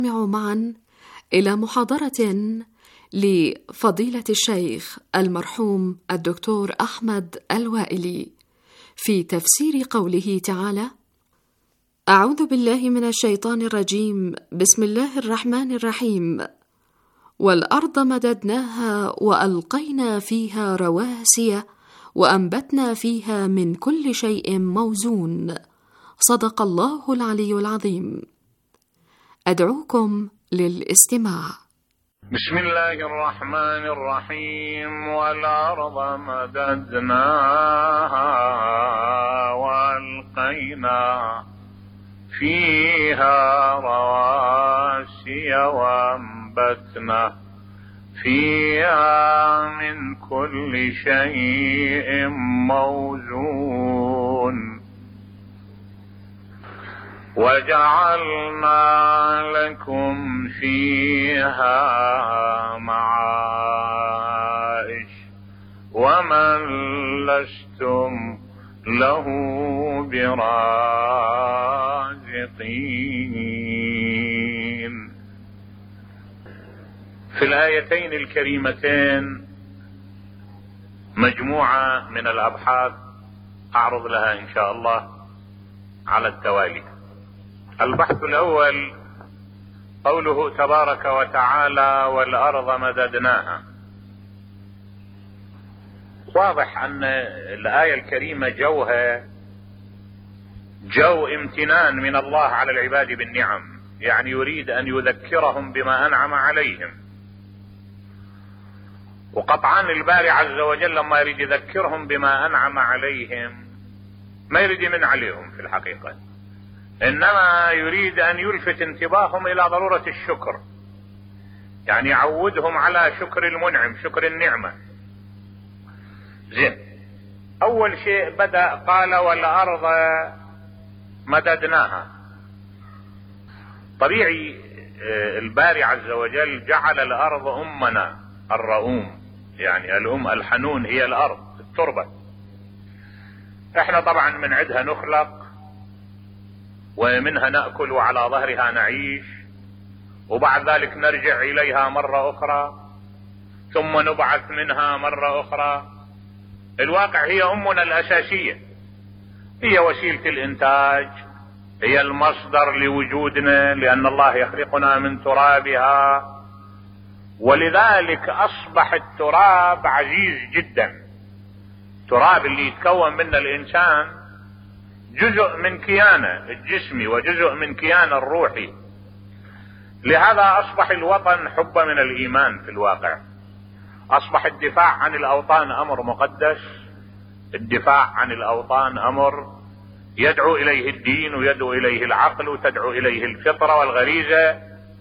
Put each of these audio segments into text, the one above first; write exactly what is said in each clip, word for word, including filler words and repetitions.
نستمع معا إلى محاضرة لفضيلة الشيخ المرحوم الدكتور أحمد الوائلي في تفسير قوله تعالى: أعوذ بالله من الشيطان الرجيم، بسم الله الرحمن الرحيم. والأرض مددناها وألقينا فيها رواسي وأنبتنا فيها من كل شيء موزون. صدق الله العلي العظيم. أدعوكم للاستماع. بسم الله الرحمن الرحيم. والأرض مددناها وألقينا فيها رواسي وأنبتنا فيها من كل شيء موزون. وجعلنا لكم فيها معايش ومن لستم له برازقين. في الآيتين الكريمتين مجموعة من الأبحاث أعرض لها إن شاء الله على التوالي. البحث الأول قوله تبارك وتعالى: والأرض مددناها. واضح أن الآية الكريمة جوها جو امتنان من الله على العباد بالنعم، يعني يريد أن يذكرهم بما أنعم عليهم. وقطعا الباري عز وجل لما يريد يذكرهم بما أنعم عليهم ما يريد يمن عليهم في الحقيقة، إنما يريد أن يلفت انتباههم إلى ضرورة الشكر، يعني يعودهم على شكر المنعم، شكر النعمة. زين، أول شيء بدأ قال: والأرض مددناها. طبيعي الباري عز وجل جعل الأرض أمنا الرؤوم، يعني الأم الحنون هي الأرض التربة. احنا طبعا من عدها نخلق ومنها نأكل وعلى ظهرها نعيش، وبعد ذلك نرجع إليها مرة أخرى ثم نبعث منها مرة أخرى. الواقع هي أمنا الأساسية، هي وسيلة الإنتاج، هي المصدر لوجودنا، لأن الله يخلقنا من ترابها، ولذلك أصبح التراب عزيز جدا. التراب اللي يتكون منه الإنسان جزء من كيانه الجسمي وجزء من كيانه الروحي. لهذا أصبح الوطن حبة من الإيمان. في الواقع أصبح الدفاع عن الأوطان أمر مقدس، الدفاع عن الأوطان أمر يدعو إليه الدين ويدعو إليه العقل وتدعو إليه الفطرة والغريزة.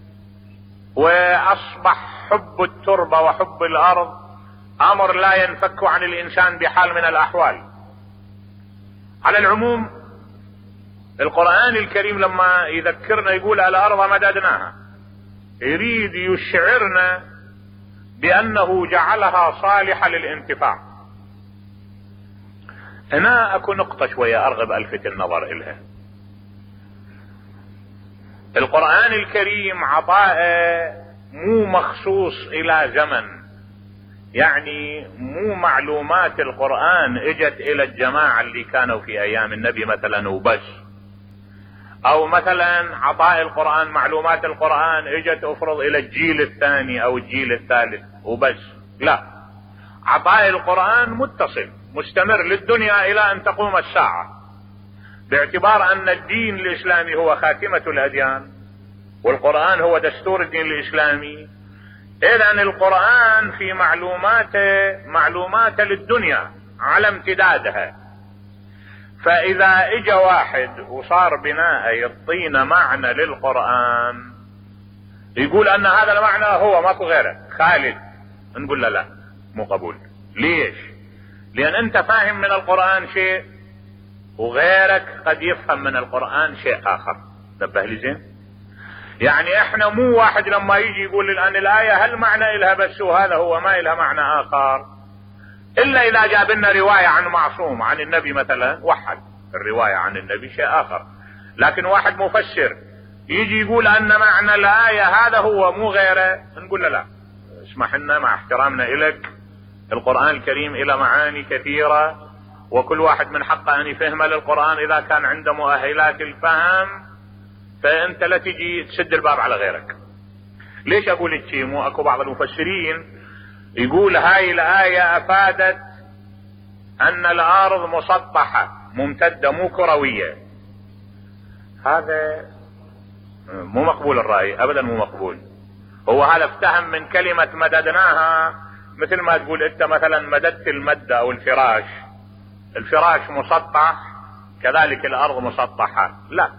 وأصبح حب التربة وحب الأرض أمر لا ينفك عن الإنسان بحال من الأحوال. على العموم القرآن الكريم لما يذكرنا يقول: الأرض مددناها، يريد يشعرنا بأنه جعلها صالحة للانتفاع. هنا أكو نقطة شوية أرغب ألفت النظر إلها. القرآن الكريم عطاءه مو مخصوص إلى زمن، يعني مو معلومات القرآن اجت إلى الجماعة اللي كانوا في أيام النبي مثلا وبس، أو مثلا عطاء القرآن معلومات القرآن اجت أفرض إلى الجيل الثاني أو الجيل الثالث وبس. لا، عطاء القرآن متصل مستمر للدنيا إلى أن تقوم الساعة، باعتبار أن الدين الإسلامي هو خاتمة الأديان والقرآن هو دستور الدين الإسلامي. إذن القرآن في معلوماته معلومات للدنيا على امتدادها. فإذا اجى واحد وصار بناء يعطينا معنى للقرآن يقول أن هذا المعنى هو ماكو غيره خالد، نقول له لا، مو قبول. ليش؟ لأن أنت فاهم من القرآن شيء وغيرك قد يفهم من القرآن شيء آخر. نبه لي زين؟ يعني احنا مو واحد لما يجي يقول الآن الآية هل معنى إلها بس وهذا هو ما إلها معنى آخر، إلا إذا جاب لنا رواية عن معصوم عن النبي مثلا وحد الرواية عن النبي شيء آخر. لكن واحد مفسر يجي يقول أن معنى الآية هذا هو مو غيره، نقول له لا، اسمح لنا مع احترامنا إلك، القرآن الكريم إلى معاني كثيرة، وكل واحد من حقه أن يفهم للقرآن إذا كان عنده مؤهلات الفهم، فأنت لا تجي تسد الباب على غيرك. ليش أقول الشيء؟ مو أكو بعض المفسرين يقول هاي الآية أفادت أن الأرض مسطحة ممتدة مو كروية. هذا مو مقبول الرأي، أبدا مو مقبول. هو هذا افتهم من كلمة مددناها، مثل ما تقول أنت مثلا مددت المدة أو الفراش، الفراش مسطح كذلك الأرض مسطحة، لا.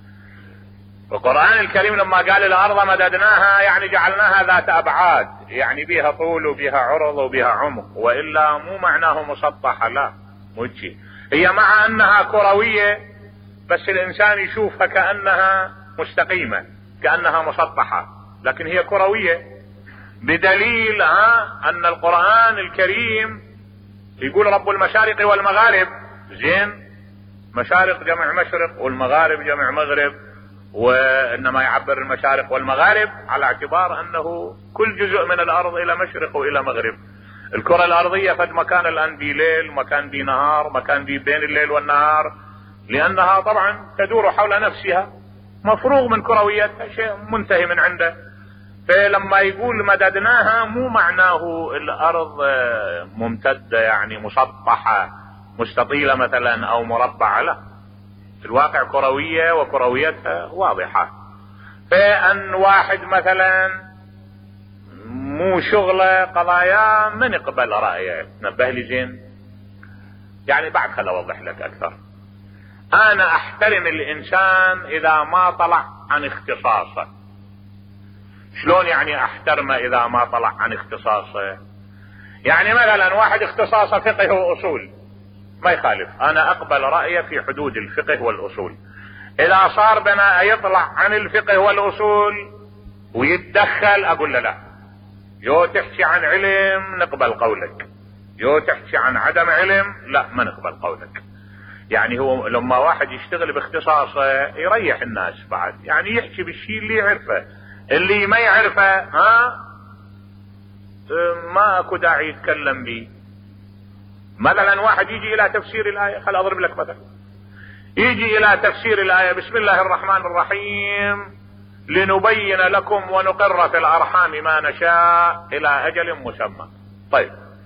القرآن الكريم لما قال الأرض مددناها يعني جعلناها ذات أبعاد، يعني بها طول وبها عرض وبها عمق، وإلا مو معناه مسطحة، لا مو شيء. هي مع أنها كروية بس الإنسان يشوفها كأنها مستقيمة، كأنها مسطحة، لكن هي كروية، بدليل ها أن القرآن الكريم يقول رب المشارق والمغارب. زين، مشارق جمع مشرق والمغارب جمع مغرب، وإنما يعبر المشارق والمغارب على اعتبار أنه كل جزء من الأرض إلى مشرق وإلى مغرب. الكرة الأرضية فد مكان الآن بي ليل، مكان بي نهار، مكان بي بين الليل والنهار، لأنها طبعا تدور حول نفسها، مفروغ من كرويتها، شيء منتهي من عنده. فلما يقول مددناها مو معناه الأرض ممتدة يعني مسطحة مستطيلة مثلا أو مربعة، لا، في الواقع كروية وكرويتها واضحة. فأن واحد مثلا مو شغله قضايا ما نقبل رأيه، نبه لي زين. يعني بعد خل أوضح لك أكثر. أنا أحترم الإنسان إذا ما طلع عن اختصاصه. شلون يعني أحترمه إذا ما طلع عن اختصاصه؟ يعني مثلا واحد اختصاصه فقه وأصول ما يخالف، أنا أقبل رأيه في حدود الفقه والأصول. إذا صار بنا يطلع عن الفقه والأصول ويتدخل أقول له لا، يو تحكي عن علم نقبل قولك، يو تحكي عن عدم علم لا ما نقبل قولك. يعني هو لما واحد يشتغل باختصاصه يريح الناس بعد، يعني يحكي بالشيء اللي يعرفه، اللي ما يعرفه ها ما اكو داعي يتكلم به. مثلا واحد يجي الى تفسير الآية، خل اضرب لك مثلا، يجي الى تفسير الآية بسم الله الرحمن الرحيم لنبين لكم ونقر في الارحام ما نشاء الى اجل مسمى. طيب،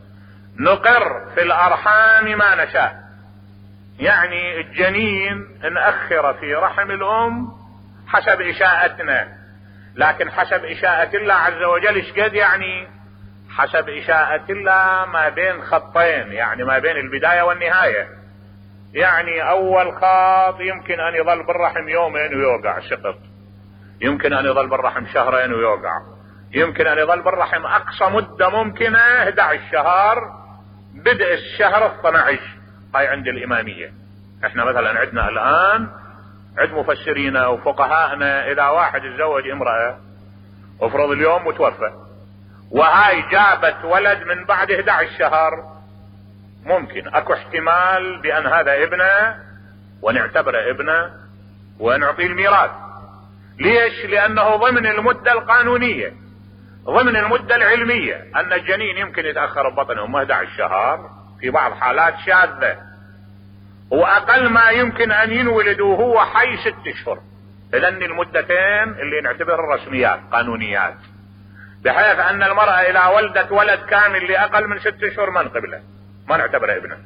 نقر في الارحام ما نشاء يعني الجنين نأخر في رحم الام حسب اشاءتنا، لكن حسب اشاءة الله عز وجل ايش قد؟ يعني حسب اشاءة الله ما بين خطين، يعني ما بين البداية والنهاية. يعني اول خط يمكن ان يظل بالرحم يومين ويوقع سقط، يمكن ان يظل بالرحم شهرين ويوقع، يمكن ان يظل بالرحم اقصى مدة ممكنة احد عشر شهر، بدء الشهر اثني عشر. هاي عند الامامية. احنا مثلا عندنا الان عند مفسرينا وفقهاءنا اذا واحد يتزوج امرأة افرض اليوم وتوفى، وهاي جابت ولد من بعد احد عشر شهر، ممكن اكو احتمال بان هذا ابنه ونعتبره ابنه ونعطيه الميراث. ليش؟ لانه ضمن المدة القانونية، ضمن المدة العلمية، ان الجنين يمكن يتأخر ببطن امه احد عشر شهر في بعض حالات شاذة، واقل ما يمكن ان ينولد وهو حي ست اشهر. لان المدتين اللي نعتبرها رسميات قانونيات، بحيث ان المرأة اذا ولدت ولد كامل لاقل من ست اشهر ما نقبله، ما نعتبره ابنه.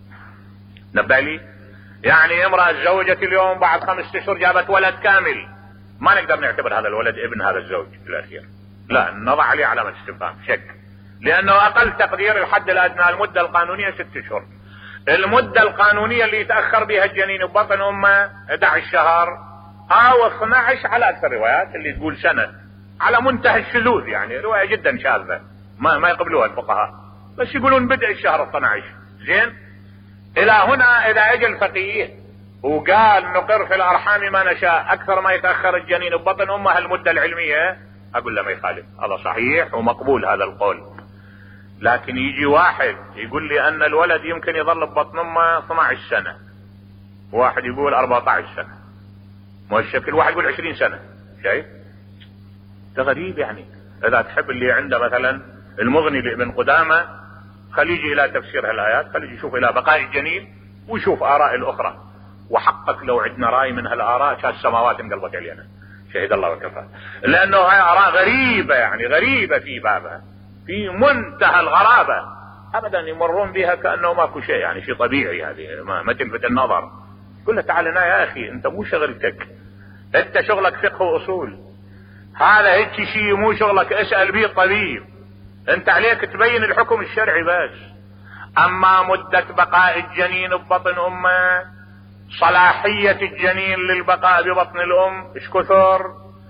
نبالي؟ يعني امرأة تزوجت اليوم بعد خمسة اشهر جابت ولد كامل، ما نقدر نعتبر هذا الولد ابن هذا الزوج في الاخير، لا، نضع عليه علامة استفهام شك، لانه اقل تقدير الحد الادنى المدة القانونية ست اشهر. المدة القانونية اللي يتأخر بها الجنين ببطن امه احد عشر شهر او اثني عشر على اكثر الروايات اللي تقول سنة، على منتهى الشذوذ، يعني رواية جدا شاذة ما ما يقبلوها الفقهاء، بس يقولون بدء الشهر اثني عشر. زين، الى هنا اذا اجى الفقيه وقال نقر في الارحام ما نشاء اكثر ما يتأخر الجنين ببطن امه المدة العلمية، اقول له ما يخالف، هذا صحيح ومقبول هذا القول. لكن يجي واحد يقول لي ان الولد يمكن يظل ببطن امه اثني عشر سنة، واحد يقول اربعة عشر سنة، مو الشكل، واحد يقول عشرين سنة، شايف؟ ده غريب. يعني اذا تحب اللي عنده مثلا المغني لابن قدامة، خليه يجي الى تفسير هالايات، خليه يشوف الى بقاء الجنين ويشوف اراء الاخرى، وحقك لو عندنا راي من هالاراء كانت السماوات انقلبت علينا، شهد الله وكفى. لانه هاي اراء غريبة، يعني غريبة في بابها، في منتهى الغرابة، ابدا يمرون بها كانه ماكو شيء، يعني شيء طبيعي، هذه ما, ما تلفت النظر. قل له تعال هنا يا اخي، انت مو شغلتك، انت شغلك فقه واصول، هذا هيك شيء مو شغلك اسال به الطبيب، انت عليك تبين الحكم الشرعي بس. اما مدة بقاء الجنين ببطن امه، صلاحية الجنين للبقاء ببطن الام ايش كثر،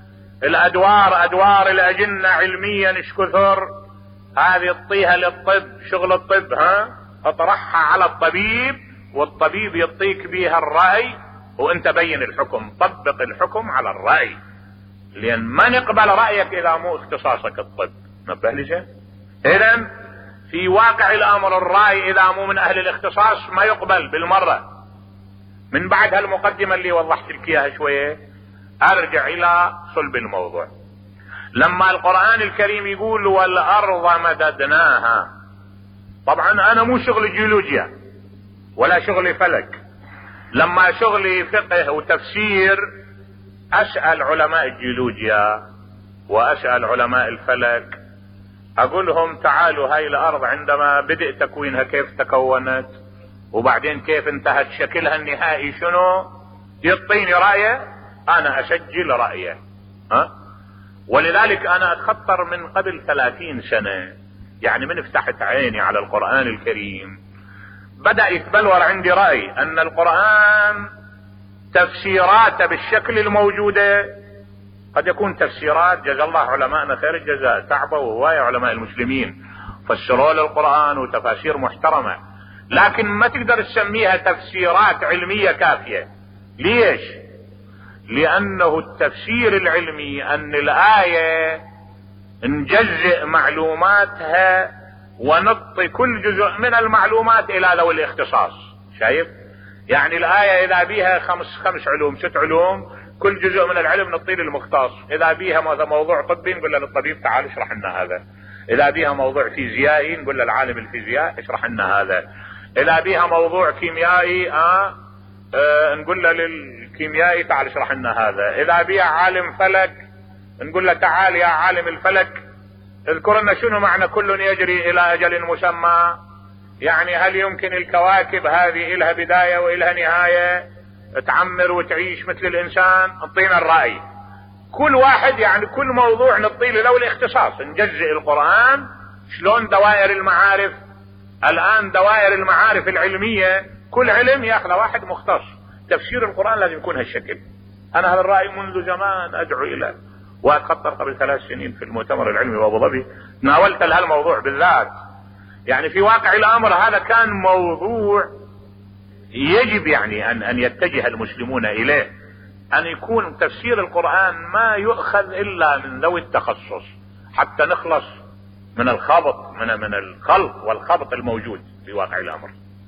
الادوار ادوار الاجنة علميا ايش كثر، هذه اعطيها للطب، شغل الطب، ها اطرحها على الطبيب، والطبيب يعطيك بها الرأي، وانت بين الحكم، طبق الحكم على الرأي، لان ما نقبل رأيك اذا مو اختصاصك الطب. نبه لي. اذا في واقع الامر الرأي اذا مو من اهل الاختصاص ما يقبل بالمرة. من بعد هالمقدمة اللي وضحت لك اياها شوية، ارجع الى صلب الموضوع. لما القرآن الكريم يقول والارض مددناها، طبعا انا مو شغل جيولوجيا ولا شغل فلك، لما شغلي فقه وتفسير اسأل علماء الجيولوجيا واسأل علماء الفلك، اقولهم تعالوا هاي الارض عندما بدأ تكوينها كيف تكونت، وبعدين كيف انتهت شكلها النهائي شنو، يعطيني رأيه، انا اسجل رأيه. ها؟ ولذلك انا اتخطر من قبل ثلاثين سنة، يعني من فتحت عيني على القرآن الكريم بدأ يتبلور عندي رأي ان القرآن تفسيراته بالشكل الموجودة قد يكون تفسيرات، جزا الله علماءنا خير الجزاء، تعبوا وهواية علماء المسلمين فسروا للقرآن وتفاسير محترمة، لكن ما تقدر تسميها تفسيرات علمية كافية. ليش؟ لانه التفسير العلمي ان الآية نجزئ معلوماتها ونعطي كل جزء من المعلومات الى ذوي الاختصاص. شايف؟ يعني الآية اذا بيها خمس خمس علوم ست علوم، كل جزء من العلم نعطيه للمختص. اذا بيها موضوع طبي نقول للطبيب تعال اشرح لنا هذا، اذا بيها موضوع فيزيائي نقول للعالم الفيزياء اشرح لنا هذا، اذا بيها موضوع كيميائي اه, آه نقول له للكيميائي تعال اشرح لنا هذا، اذا بيها عالم فلك نقول له تعال يا عالم الفلك اذكر لنا شنو معنى كل يجري الى اجل مسمى، يعني هل يمكن الكواكب هذه الها بداية والها نهاية تعمر وتعيش مثل الانسان، اعطينا الرأي. كل واحد يعني كل موضوع نعطيه له الاختصاص، نجزئ القرآن. شلون دوائر المعارف الان، دوائر المعارف العلمية كل علم ياخذ واحد مختص، تفسير القرآن لازم يكون هالشكل. انا هذا الرأي منذ زمان ادعو اليه، واتخطر قبل ثلاث سنين في المؤتمر العلمي بابو ظبي ناولت لهالموضوع بالذات. يعني في واقع الامر هذا كان موضوع يجب يعني ان ان يتجه المسلمون اليه، ان يكون تفسير القرآن ما يؤخذ الا من ذوي التخصص، حتى نخلص من الخبط من من الخلط والخبط الموجود في واقع الامر.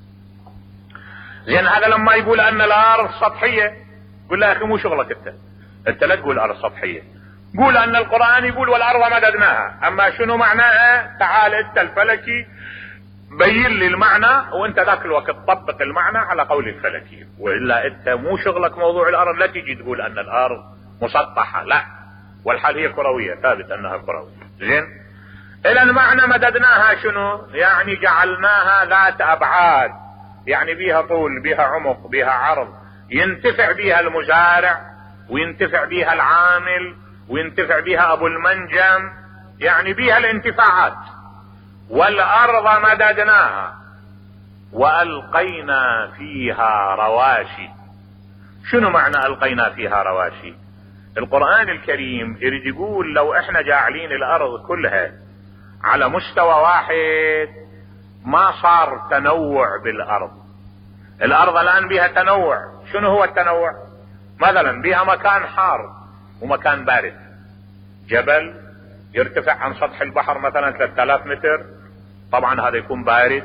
زين هذا لما يقول ان الارض سطحية، قل له يا اخي مو شغلك انت، انت لا تقول الارض سطحية، قول ان القرآن يقول والارض مددناها، اما شنو معناها تعال انت الفلكي بين لي المعنى، وانت ذاك الوقت طبق المعنى على قول الفلكي، والا انت مو شغلك موضوع الارض، لا تجي تقول ان الارض مسطحة، لا، والحال هي كروية، ثابت انها كروية. زين الى المعنى مددناها شنو؟ يعني جعلناها ذات ابعاد، يعني بيها طول بيها عمق بيها عرض، ينتفع بيها المزارع وينتفع بيها العامل وينتفع بيها ابو المنجم، يعني بيها الانتفاعات. والارض مددناها والقينا فيها رواسي. شنو معنى القينا فيها رواسي؟ القرآن الكريم يريد يقول لو احنا جاعلين الارض كلها على مستوى واحد ما صار تنوع بالارض. الارض الان بها تنوع. شنو هو التنوع؟ مثلا بها مكان حار ومكان بارد، جبل يرتفع عن سطح البحر مثلا ثلاثة آلاف متر، طبعا هذا يكون بارد.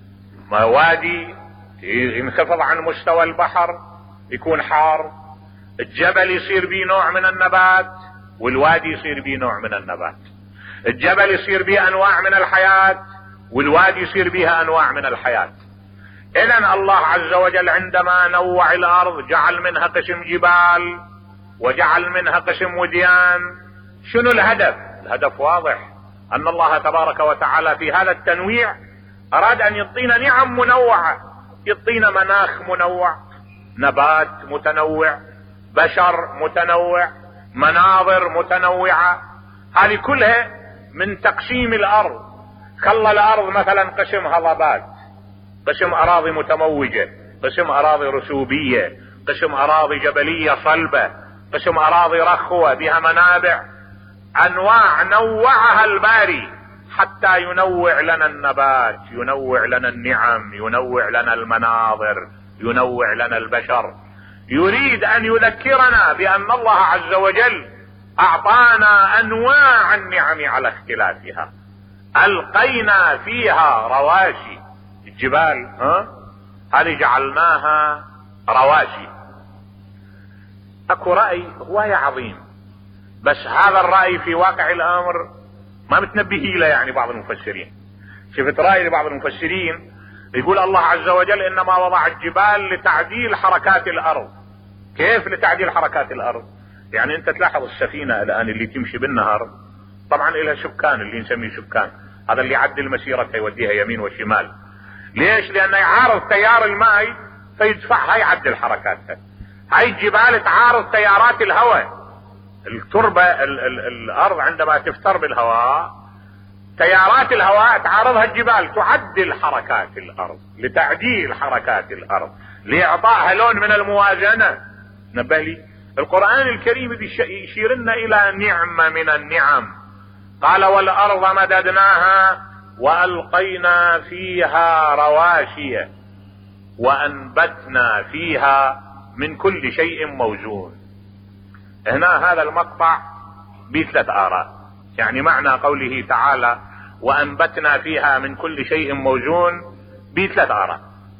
وادي ينخفض عن مستوى البحر يكون حار. الجبل يصير به نوع من النبات والوادي يصير به نوع من النبات. الجبل يصير به انواع من الحياة والوادي يصير بها انواع من الحياة. اذن الله عز وجل عندما نوع الارض جعل منها قسم جبال وجعل منها قسم وديان. شنو الهدف؟ الهدف واضح، ان الله تبارك وتعالى في هذا التنويع اراد ان يعطينا نعم منوعة، يعطينا مناخ منوع، نبات متنوع، بشر متنوع، مناظر متنوعة. هذه كلها من تقسيم الارض. خلى الارض مثلا قسم هضبات، قسم اراضي متموجة، قسم اراضي رسوبية، قسم اراضي جبلية صلبة، قسم اراضي رخوة بها منابع. انواع نوعها الباري حتى ينوع لنا النبات، ينوع لنا النعم، ينوع لنا المناظر، ينوع لنا البشر. يريد ان يذكرنا بان الله عز وجل اعطانا انواع النعم على اختلافها. القينا فيها رواسي، الجبال ها هذه جعلناها رواسي. اكو رأي هواية عظيم، بس هذا الرأي في واقع الامر ما متنبه له يعني بعض المفسرين. شفت رأي لبعض المفسرين يقول الله عز وجل انما وضع الجبال لتعديل حركات الارض. كيف لتعديل حركات الارض؟ يعني انت تلاحظ السفينة الان اللي تمشي بالنهر طبعا لها سكان اللي نسميه سكان، هذا اللي يعدل مسيرتها يوديها يمين وشمال. ليش؟ لانه يعارض تيار الماء فيدفعها يعدل حركاتها. هاي الجبال تعارض تيارات الهواء. التربة ال ال الارض عندما تفتر بالهواء تيارات الهواء تعارضها الجبال، تعدل حركات الارض، لتعديل حركات الارض، لاعطائها لون من الموازنة. نبه لي القرآن الكريم يشير لنا الى نعمة من النعم. قال والارض مددناها والقينا فيها رواسي وانبتنا فيها من كل شيء موزون. هنا هذا المقطع بثلاث آراء. يعني معنى قوله تعالى وانبتنا فيها من كل شيء موزون بثلاث آراء.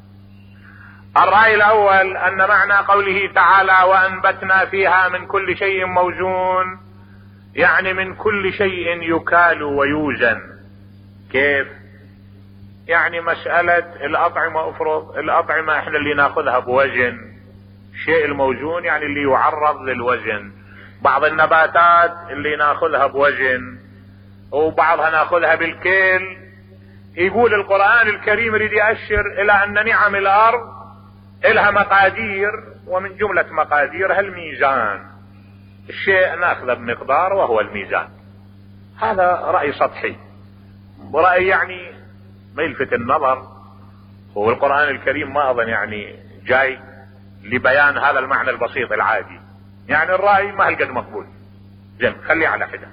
الرأي الاول ان معنى قوله تعالى وانبتنا فيها من كل شيء موزون يعني من كل شيء يكال ويوزن. كيف؟ يعني مسألة الأطعمة، افرض الأطعمة احنا اللي ناخذها بوزن، الشيء الموزون يعني اللي يعرض للوزن. بعض النباتات اللي ناخذها بوزن وبعضها ناخذها بالكيل. يقول القرآن الكريم يريد يأشر الى ان نعم الارض الها مقادير، ومن جملة مقاديرها الميزان. الشيء ناخذه بمقدار وهو الميزان. هذا رأي سطحي، ورأي يعني ما يلفت النظر. هو القرآن الكريم ما اظن يعني جاي لبيان هذا المعنى البسيط العادي. يعني الرأي ما هالقد مقبول. زين خليه على حده.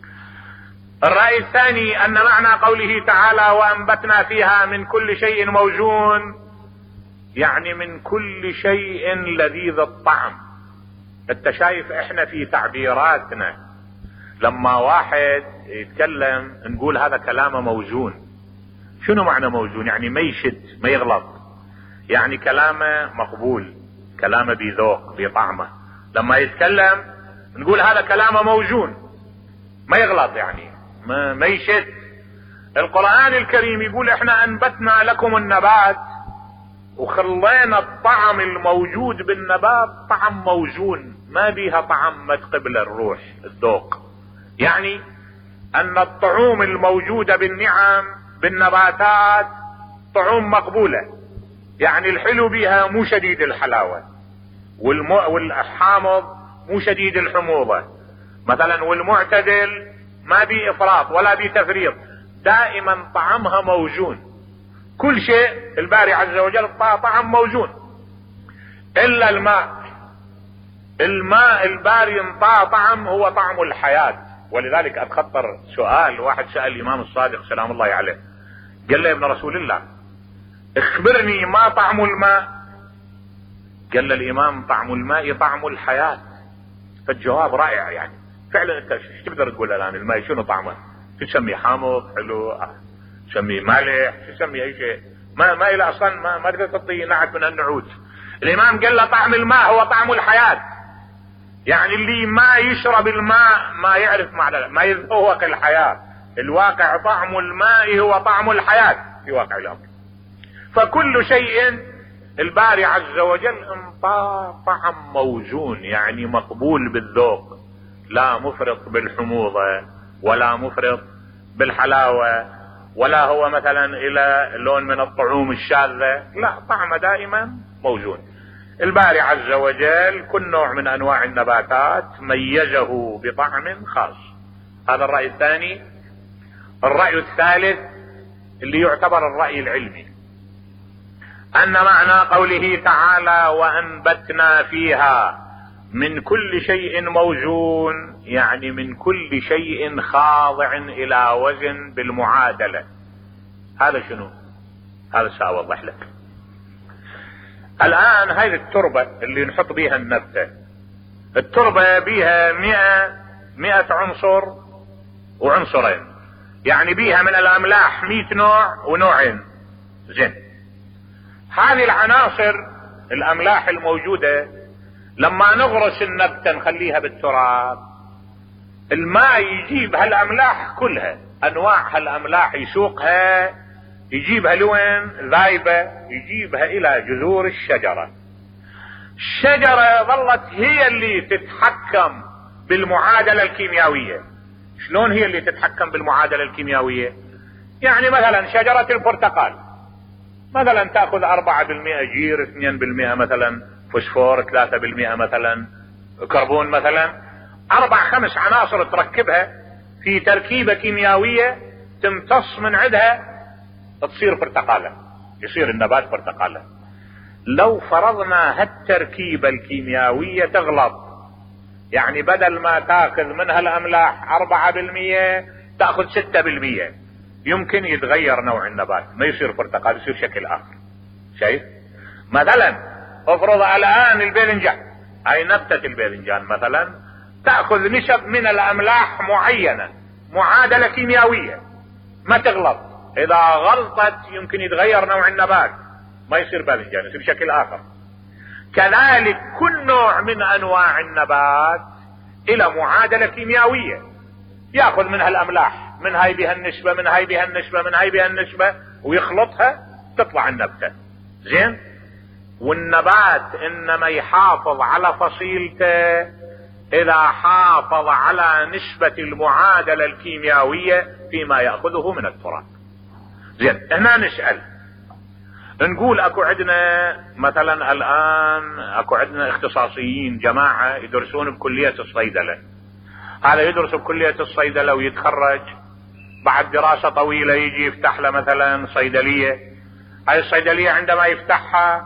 الرأي الثاني ان معنى قوله تعالى وانبتنا فيها من كل شيء موزون يعني من كل شيء لذيذ الطعم. انت شايف احنا في تعبيراتنا لما واحد يتكلم نقول هذا كلامه موزون. شنو معنى موزون؟ يعني ما يشد ما يغلط، يعني كلامه مقبول، كلامه بذوق بطعمه. لما يتكلم نقول هذا كلامه موزون ما يغلط، يعني ما, ما يشد. القرآن الكريم يقول احنا انبتنا لكم النبات وخلينا الطعم الموجود بالنبات طعم موزون، ما بيها طعم ما تقبل الروح الذوق. يعني ان الطعوم الموجودة بالنعم بالنباتات طعوم مقبولة. يعني الحلو بها مو شديد الحلاوة، والم... والحامض مو شديد الحموضة مثلا، والمعتدل ما بي افراط ولا بي تفريط، دائما طعمها موزون. كل شيء الباري عز وجل طعم موزون الا الماء. الماء الباري انطى طعم هو طعم الحياة. ولذلك اتخطر سؤال، واحد سأل الامام الصادق سلام الله عليه قال له يا ابن رسول الله اخبرني ما طعم الماء؟ قال له الامام طعم الماء طعم الحياة. فالجواب رائع. يعني فعلا انت ايش تقدر تقول الان الماء شنو طعمه؟ تسميه حامض حلو، تسميه مالح، تسميه اي شيء، ما ما الى اصلا ما ما تقدر تعطي نعت من النعوت. الامام قال له طعم الماء هو طعم الحياة. يعني اللي ما يشرب الماء ما يعرف معنى، ما يذوق الحياة. الواقع طعم الماء هو طعم الحياة في واقع الأمر. فكل شيء الباري عز وجل انطى طعم موزون، يعني مقبول بالذوق، لا مفرط بالحموضة ولا مفرط بالحلاوة، ولا هو مثلا الى لون من الطعوم الشاذة، لا، طعم دائما موزون. الباري عز وجل كل نوع من انواع النباتات ميزه بطعم خاص. هذا الرأي الثاني. الرأي الثالث اللي يعتبر الرأي العلمي، ان معنى قوله تعالى وانبتنا فيها من كل شيء موزون، يعني من كل شيء خاضع الى وزن بالمعادلة. هذا شنو؟ هذا سأوضح لك. الان هذه التربة اللي نحط بيها النبتة، التربة بيها مئة مئة عنصر وعنصرين، يعني بيها من الاملاح مئة نوع ونوعين. زين، هذه العناصر الاملاح الموجودة لما نغرس النبتة نخليها بالتراب، الماء يجيب هالاملاح كلها، انواع هالاملاح يسوقها، يجيبها لوين؟ ذايبة، يجيبها الى جذور الشجرة. الشجرة ظلت هي اللي تتحكم بالمعادلة الكيميائية. شلون هي اللي تتحكم بالمعادلة الكيميائية؟ يعني مثلا شجرة البرتقال مثلا تأخذ أربعة بالمئة جير، اثنين بالمئة مثلا فوسفور، ثلاثة بالمئة مثلا كربون، مثلا اربع خمس عناصر تركبها في تركيبة كيميائية تمتص من عندها تصير برتقالة، يصير النبات برتقالة. لو فرضنا هالتركيبة الكيميائية تغلط، يعني بدل ما تاخذ منها الاملاح اربعة بالمئة تاخذ ستة بالمئة، يمكن يتغير نوع النبات، ما يصير برتقال، يصير شكل اخر. شايف؟ مثلا افرض الان الباذنجان، هاي نبتة الباذنجان مثلا تأخذ نسب من الاملاح معينة، معادلة كيميائية ما تغلط، اذا غلطت يمكن يتغير نوع النبات، ما يصير باذنجان، يصير شكل اخر. كذلك كل نوع من انواع النبات الى معادلة كيميائية، ياخذ منها الاملاح، من هاي بها النسبة، من هاي بها النسبة، من هاي بها النسبة، ويخلطها تطلع النبتة. زين؟ والنبات انما يحافظ على فصيلته اذا حافظ على نسبة المعادلة الكيميائية فيما يأخذه من التراب. زين، هنا نسأل، نقول اكو عندنا مثلا الان اكو عندنا اختصاصيين جماعة يدرسون بكلية الصيدلة، هذا يدرس بكلية الصيدلة ويتخرج، بعد دراسة طويلة يجي يفتح له مثلا صيدلية. هاي الصيدلية عندما يفتحها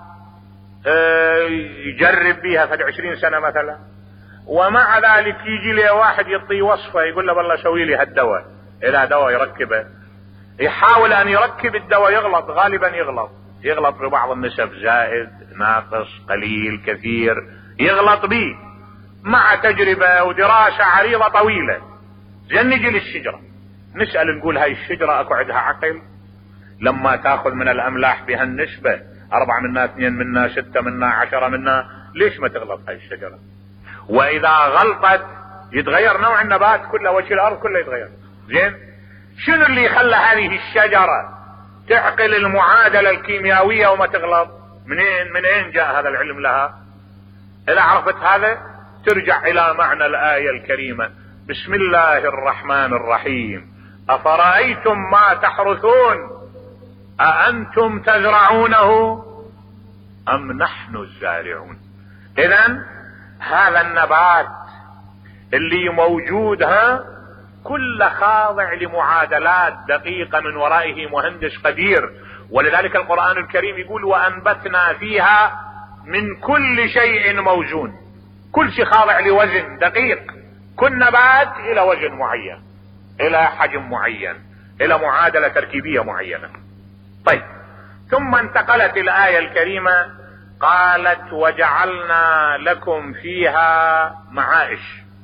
يجرب بيها فد عشرين سنة مثلا، ومع ذلك يجي له واحد يعطيه وصفة يقول له والله سوي لي هالدواء، إلى دواء يركبه، يحاول ان يركب الدواء يغلط، غالبا يغلط يغلط ببعض النسب، زائد ناقص قليل كثير، يغلط به مع تجربة ودراسة عريضة طويلة. زين، نجي للشجرة نسأل نقول هاي الشجرة اكو عندها عقل؟ لما تاخذ من الاملاح بهالنسبة، اربعة منا، اثنين منا، ستة منا، عشرة منا، ليش ما تغلط هاي الشجرة؟ واذا غلطت يتغير نوع النبات كله، وجه الارض كله يتغير. زين، شنو اللي خلى هذه الشجرة تعقل المعادلة الكيميائية وما تغلط؟ منين منين جاء هذا العلم لها؟ اذا عرفت هذا ترجع الى معنى الآية الكريمة، بسم الله الرحمن الرحيم، افرأيتم ما تحرثون أأنتم تزرعونه ام نحن الزارعون. اذا هذا النبات اللي موجود ها كل خاضع لمعادلات دقيقة من ورائه مهندس قدير، ولذلك القرآن الكريم يقول وأنبتنا فيها من كل شيء موزون، كل شيء خاضع لوزن دقيق، كل نبات إلى وزن معين، إلى حجم معين، إلى معادلة تركيبية معينة. طيب، ثم انتقلت الآية الكريمة قالت وجعلنا لكم فيها معائش.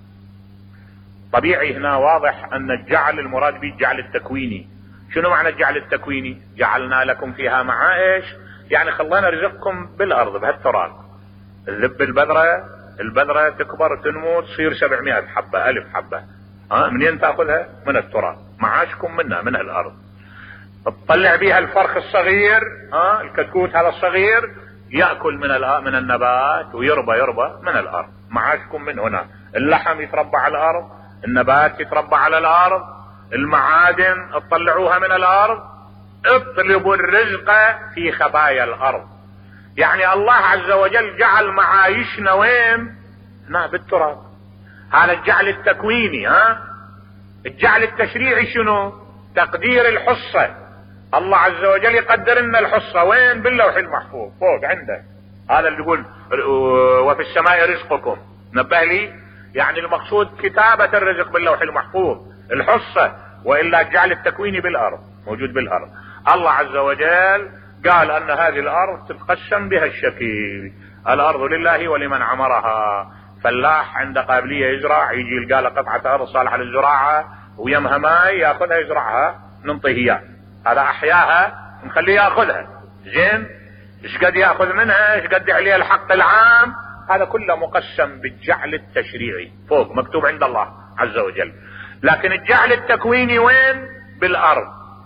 طبيعي هنا واضح ان الجعل المراد به الجعل التكويني. شنو معنى الجعل التكويني؟ جعلنا لكم فيها معائش، يعني خلينا رزقكم بالارض بهالتراب، الذب البذرة البذرة تكبر تنمو تصير سبعمائة حبة ألف حبة، ها منين تأخذها؟ من التراب، معاشكم منها من الأرض. تطلع بيها الفرخ الصغير، ها الكتكوت هذا الصغير يأكل من من النبات ويربى يربى من الأرض، معاشكم من هنا. اللحم يتربى على الأرض، النبات يتربى على الأرض، المعادن تطلعوها من الأرض. اطلبوا الرزق في خبايا الأرض. يعني الله عز وجل جعل معايشنا وين؟ هنا بالتراب. هذا الجعل التكويني. ها الجعل التشريعي شنو؟ تقدير الحصة. الله عز وجل يقدر لنا الحصة وين؟ باللوح المحفوظ فوق عنده. هذا اللي يقول وفي السماء رزقكم، نبه لي، يعني المقصود كتابة الرزق باللوح المحفوظ، الحصة، وإلا الجعل التكويني بالأرض موجود بالأرض. الله عز وجل قال أن هذه الأرض تتقسم بها الشكل، الأرض لله ولمن عمرها. فلاح عند قابلية يزرع، يجي يلقى له قطعة أرض صالحة للزراعة ويمها ماء يأخذها يزرعها، ننطيه إياه. هذا أحياها نخليه يأخذها، زين ايش قد يأخذ منها، ايش قد عليه الحق العام، هذا كله مقسم بالجعل التشريعي فوق مكتوب عند الله عز وجل. لكن الجعل التكويني وين؟ بالأرض.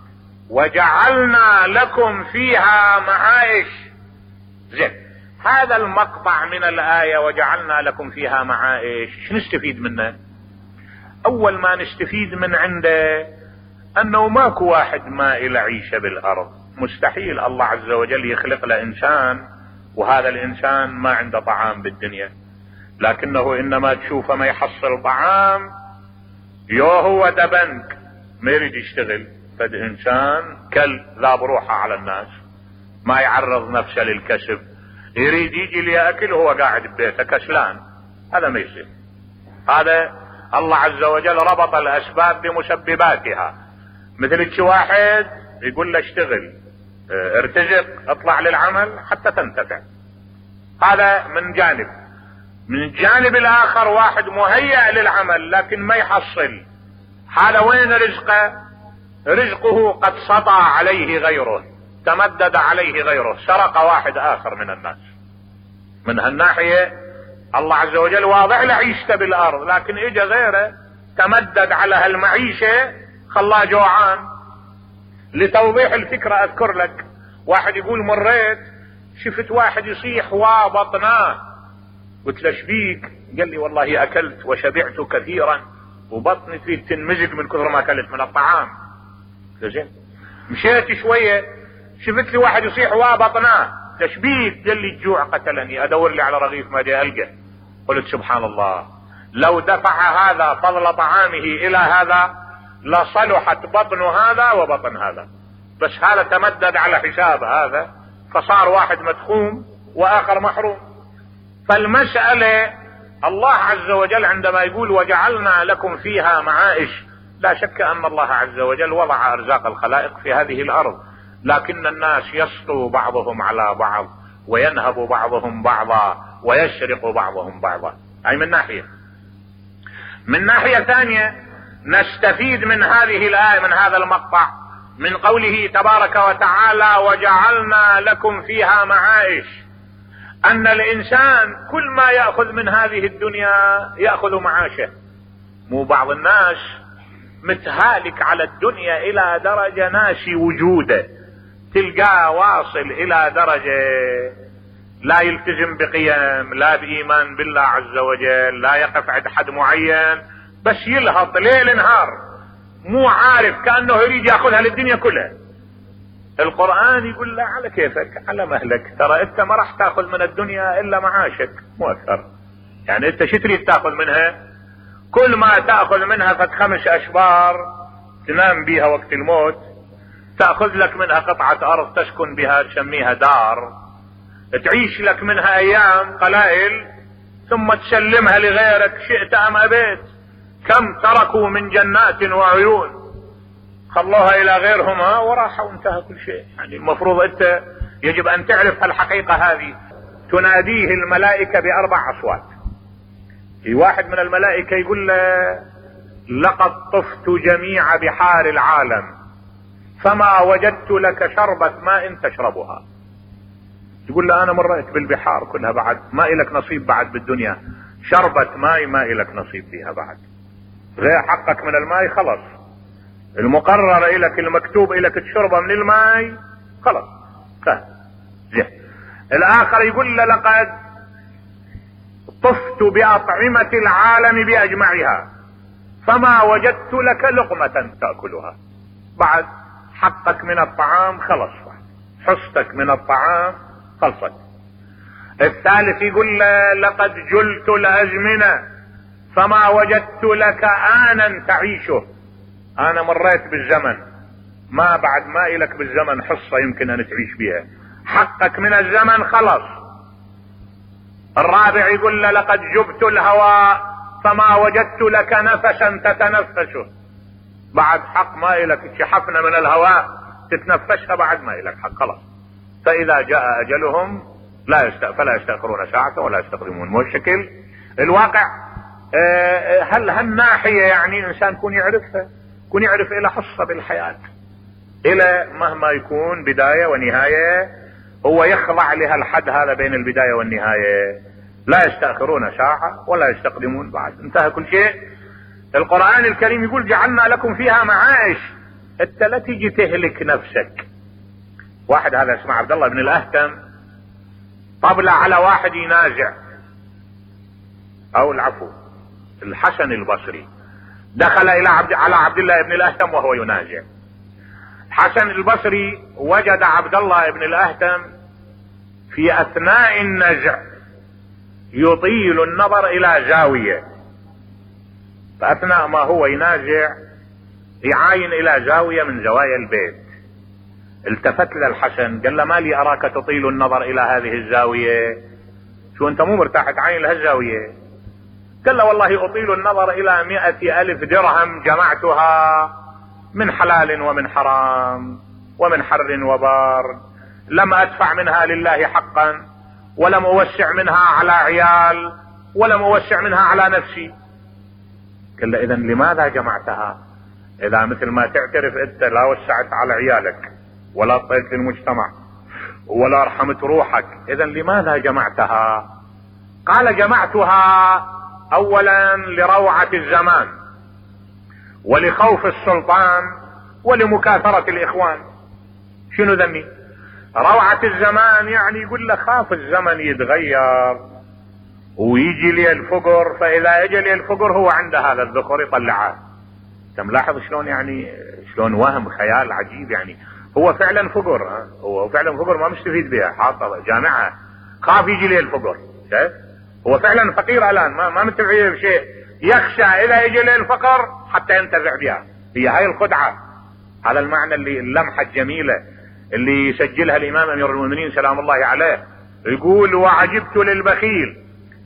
وجعلنا لكم فيها معايش. زين هذا المقطع من الآية وجعلنا لكم فيها معايش ايش نستفيد منه؟ اول ما نستفيد من عنده انه ماكو واحد ما إلى عيشة بالأرض، مستحيل الله عز وجل يخلق له انسان وهذا الانسان ما عنده طعام بالدنيا، لكنه انما تشوفه ما يحصل طعام يو هو ده بنك ما يريد يشتغل، فد انسان كل ذا بروحه على الناس ما يعرض نفسه للكسب، يريد يجي ليأكل وهو قاعد ببيته كسلان، هذا ما يصير. هذا الله عز وجل ربط الاسباب بمسبباتها. مثل واحد يقول له اشتغل ارتزق اطلع للعمل حتى تنتفع، هذا من جانب. من الجانب الاخر واحد مهيأ للعمل لكن ما يحصل، هذا وين رزقه؟ رزقه قد سطع عليه غيره، تمدد عليه غيره، سرق واحد اخر من الناس. من هالناحية الله عز وجل واضح له عيشته بالارض، لكن اجى غيره تمدد على هالمعيشة خلاه جوعان. لتوضيح الفكرة اذكر لك واحد يقول مريت شفت واحد يصيح وبطناه، قلت له شبيك؟ قال لي والله اكلت وشبعت كثيرا وبطني تريد تنمزق من كثر ما اكلت من الطعام. زين مشيت شوية شفت لي واحد يصيح وبطناه، تشبيك؟ قال لي الجوع قتلني ادور لي على رغيف ما دي القى. قلت سبحان الله، لو دفع هذا فضل طعامه الى هذا لصلحت بطن هذا وبطن هذا، بس هذا تمدد على حساب هذا فصار واحد مدخوم واخر محروم. فالمسألة الله عز وجل عندما يقول وجعلنا لكم فيها معائش، لا شك ان الله عز وجل وضع ارزاق الخلائق في هذه الارض، لكن الناس يسطو بعضهم على بعض وينهب بعضهم بعضا ويسرق بعضهم بعضا. اي من ناحية. من ناحية ثانية نستفيد من هذه الآية من هذا المقطع من قوله تبارك وتعالى وجعلنا لكم فيها معائش، ان الانسان كل ما يأخذ من هذه الدنيا يأخذ معاشه. مو بعض الناس متهالك على الدنيا الى درجة ناسي وجوده، تلقاه واصل الى درجة لا يلتزم بقيم، لا بإيمان بالله عز وجل، لا يقف عند حد معين، بس يلهط ليل نهار مو عارف، كأنه يريد يأخذها للدنيا كلها. القرآن يقول لا على كيفك على مهلك، ترى انت ما راح تأخذ من الدنيا الا معاشك مو اكثر. يعني انت شو تريد تأخذ منها؟ كل ما تأخذ منها فت خمس اشبار تنام بيها وقت الموت، تأخذ لك منها قطعة ارض تسكن بها تسميها دار، تعيش لك منها ايام قلائل ثم تسلمها لغيرك شئت ام ابيت. كم تركوا من جنات وعيون خلوها الى غيرهما وراحوا وانتهى كل شيء. يعني المفروض انت يجب ان تعرف الحقيقة هذه. تناديه الملائكة باربع اصوات. في واحد من الملائكة يقول له لقد طفت جميع بحار العالم فما وجدت لك شربة ماء تشربها. تقول له انا مريت بالبحار كلها بعد ما الك نصيب بعد بالدنيا، شربة ماي ما الك نصيب فيها بعد، غير حقك من الماي خلص، المقرر الك المكتوب الك تشربه من الماي خلص فهم. زين. الاخر يقول له لقد طفت باطعمة العالم باجمعها فما وجدت لك لقمة تأكلها، بعد حقك من الطعام خلص، حصتك من الطعام خلصت. الثالث يقول له لقد جلت الازمنة فما وجدت لك آنا تعيشه، انا مريت بالزمن ما بعد ما الك بالزمن حصة يمكن ان تعيش بها، حقك من الزمن خلص. الرابع يقول له لقد جبت الهواء فما وجدت لك نفسا تتنفسه، بعد حق ما الك شحفنا من الهواء تتنفسها بعد ما الك حق خلاص. فاذا جاء اجلهم لا يست... فلا يستأخرون ساعة ولا يستقدمون. مو الشكل الواقع. هل هالناحية يعني انسان يكون يعرفها، يكون يعرف الى حصة بالحياة، الى مهما يكون بداية ونهاية هو يخضع لهالحد هذا بين البداية والنهاية، لا يستأخرون ساعة ولا يستقدمون بعد، انتهى كل شيء. القرآن الكريم يقول جعلنا لكم فيها معايش، انت لا تيجي تهلك نفسك. واحد هذا اسمه عبد الله بن الأهتم طبلة على واحد ينازع، او العفو الحسن البصري دخل الى عبد على عبد الله بن الأهتم وهو ينازع. حسن البصري وجد عبد الله بن الأهتم في اثناء النزع يطيل النظر الى زاوية، فاثناء ما هو ينازع يعاين الى زاوية من زوايا البيت. التفت للحسن قال له ما لي اراك تطيل النظر الى هذه الزاوية، شو انت مو مرتاح تعاين لهالزاوية؟ قال له والله اطيل النظر الى مئة الف درهم جمعتها من حلال ومن حرام ومن حر وبارد، لم ادفع منها لله حقا ولم اوسع منها على عيال ولم اوسع منها على نفسي. قال له اذا لماذا جمعتها؟ اذا مثل ما تعترف انت لا وسعت على عيالك ولا طيت للمجتمع ولا رحمت روحك، اذا لماذا جمعتها؟ قال جمعتها اولا لروعة الزمان ولخوف السلطان ولمكاثرة الاخوان. شنو ذني؟ روعة الزمان يعني يقول له خاف الزمن يتغير ويجي لي الفقر، فاذا اجى لي الفقر هو عنده هذا الذخر يطلعه. انت ملاحظ شلون يعني شلون وهم خيال عجيب، يعني هو فعلا فقر، هو فعلا فقر ما مستفيد بها، حاطه جامعة خاف يجي لي الفقر. شايف؟ هو فعلا فقير الان ما ما متبعيه بشيء، يخشى اذا يجي له الفقر حتى ينتفع بها. هي هاي الخدعة، هذا المعنى اللي اللمحة الجميلة اللي يسجلها الامام امير المؤمنين سلام الله عليه، يقول وعجبت للبخيل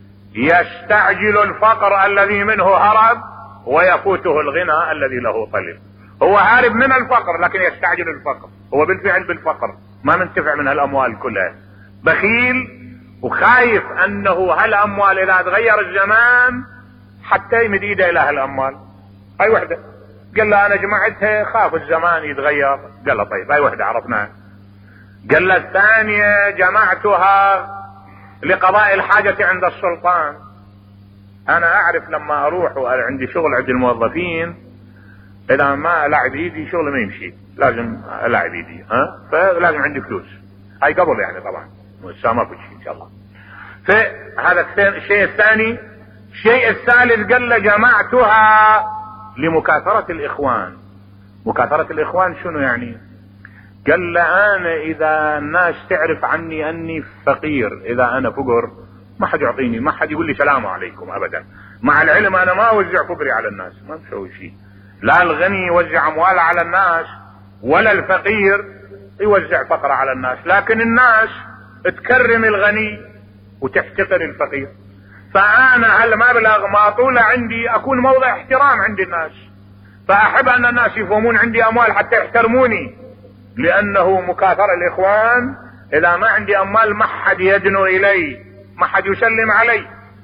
يستعجل الفقر الذي منه هرب ويفوته الغنى الذي له طلب. هو هارب من الفقر لكن يستعجل الفقر، هو بالفعل بالفقر ما منتفع من هالاموال كلها، بخيل وخايف انه هالاموال اذا تغير الزمان حتى يمد ايده الى هالاموال. هاي وحده قال له انا جمعتها خاف الزمان يتغير. قال له طيب هاي وحده عرفناها. قال له الثانية جمعتها لقضاء الحاجة عند السلطان، انا اعرف لما اروح وعندي شغل عند الموظفين اذا ما العب ايدي شغل ما يمشي، لازم العب ايدي، ها فلازم عندي فلوس. هاي قبل يعني طبعا لسه ما في شيء ان شاء الله. فهذا الشيء الثاني. الشيء الثالث قال له جمعتها لمكاثرة الاخوان. مكاثرة الاخوان شنو يعني؟ قال له انا اذا الناس تعرف عني اني فقير، اذا انا فقر ما حد يعطيني، ما حد يقول لي سلام عليكم ابدا، مع العلم انا ما اوزع فقري على الناس، ما مسوي شيء. لا الغني يوزع امواله على الناس ولا الفقير يوزع فقره على الناس، لكن الناس تكرم الغني وتحتقر الفقير. فانا هالمبلغ ما طوله عندي اكون موضع احترام عند الناس، فاحب ان الناس يفهمون عندي اموال حتى يحترموني، لانه مكاثرة الاخوان اذا ما عندي اموال ما حد يدنو الي، ما حد يسلم علي.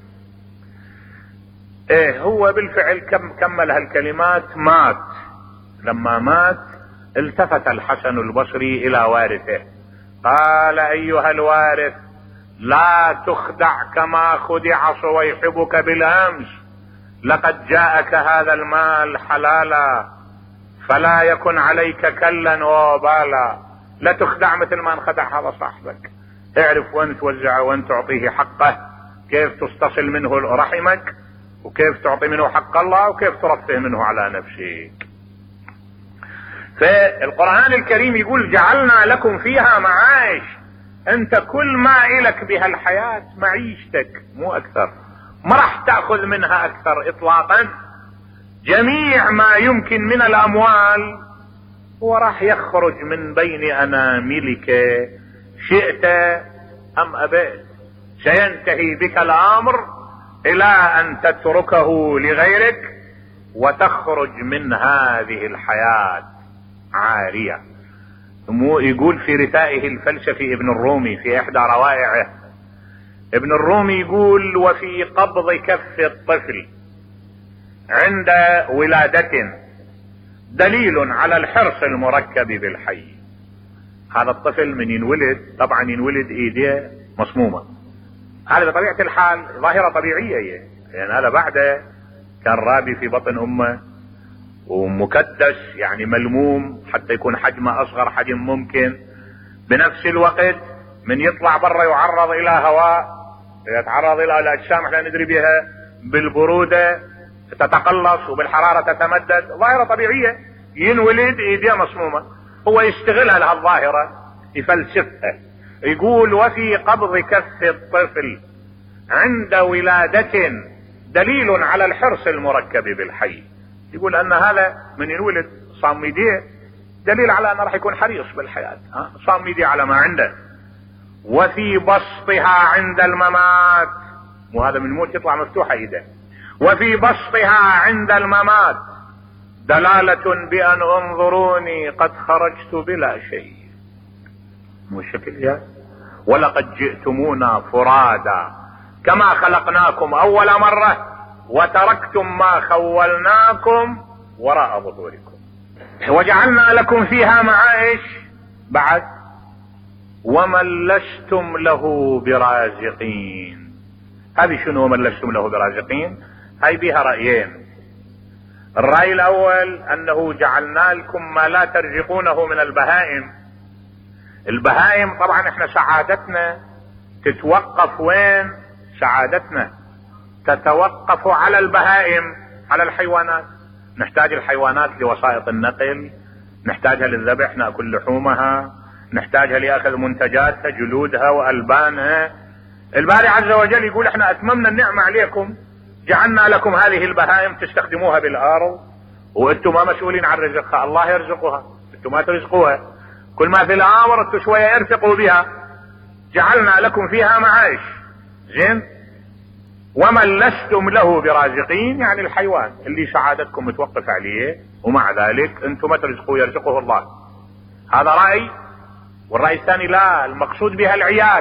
ايه هو بالفعل كم كمل هالكلمات مات. لما مات التفت الحسن البصري الى وارثه قال ايها الوارث لا تخدع كما خدع صويحبك بالامس، لقد جاءك هذا المال حلالا فلا يكن عليك كلا ووبالا. لا تخدع مثل ما انخدع هذا صاحبك، اعرف وين توزعه وين تعطيه حقه، كيف تستصل منه رحمك، وكيف تعطي منه حق الله، وكيف ترفه منه على نفسك. فالقرآن الكريم يقول جعلنا لكم فيها معايش، انت كل ما إلك بها الحياة معيشتك مو اكثر، ما راح تأخذ منها اكثر اطلاقا. جميع ما يمكن من الاموال هو راح يخرج من بين اناملك شئت ام ابيت، سينتهي بك الامر الى ان تتركه لغيرك وتخرج من هذه الحياة عارية. يقول في رثائه الفلسفي ابن الرومي في احدى روائعه، ابن الرومي يقول وفي قبض كف الطفل عند ولادة دليل على الحرص المركب بالحي. هذا الطفل من ينولد طبعا ينولد ايديه مصمومة، هذا بطبيعة الحال ظاهرة طبيعية، يعني هذا بعده كان رابي في بطن امه ومكدس يعني ملموم حتى يكون حجمه اصغر حجم ممكن. بنفس الوقت من يطلع برا يعرض الى هواء، يتعرض الى الاجسام احنا ندري بها بالبرودة تتقلص وبالحرارة تتمدد، ظاهرة طبيعية. ينولد ايديه مصمومة، هو يستغلها لهالظاهرة يفلسفها. يقول وفي قبض كف الطفل عند ولادة دليل على الحرص المركب بالحي. يقول ان هذا من ينولد صام ايديه دليل على انه راح يكون حريص بالحياة، صام ايديه على ما عنده. وفي بسطها عند الممات، وهذا من موت يطلع مفتوحة ايده، وفي بسطها عند الممات دلالة بأن انظروني قد خرجت بلا شيء. مو شكل يا ولقد جئتمونا فرادا كما خلقناكم أول مرة وتركتم ما خولناكم وراء ظهوركم وجعلنا لكم فيها معايش. بعد ومن لستم له برازقين. هذه شنو ومن لستم له برازقين؟ هاي بها رأيين. الرأي الأول أنه جعلنا لكم ما لا ترزقونه من البهائم. البهائم طبعا احنا سعادتنا تتوقف وين؟ سعادتنا تتوقف على البهائم، على الحيوانات. نحتاج الحيوانات لوسائط النقل، نحتاجها للذبح نأكل لحومها، نحتاجها لأخذ منتجاتها جلودها وألبانها. الباري عز وجل يقول احنا أتممنا النعمة عليكم، جعلنا لكم هذه البهائم تستخدموها بالأرض وانتم ما مسؤولين عن رزقها، الله يرزقها، انتم ما ترزقوها. كل ما في الأمر انتم شوية يرفقوا بها. جعلنا لكم فيها معايش. زين. ومن لستم له برازقين يعني الحيوان اللي سعادتكم متوقف عليه ومع ذلك انتم ما ترزقوا يرزقه الله. هذا رأي. والرأي الثاني لا، المقصود بها العيال،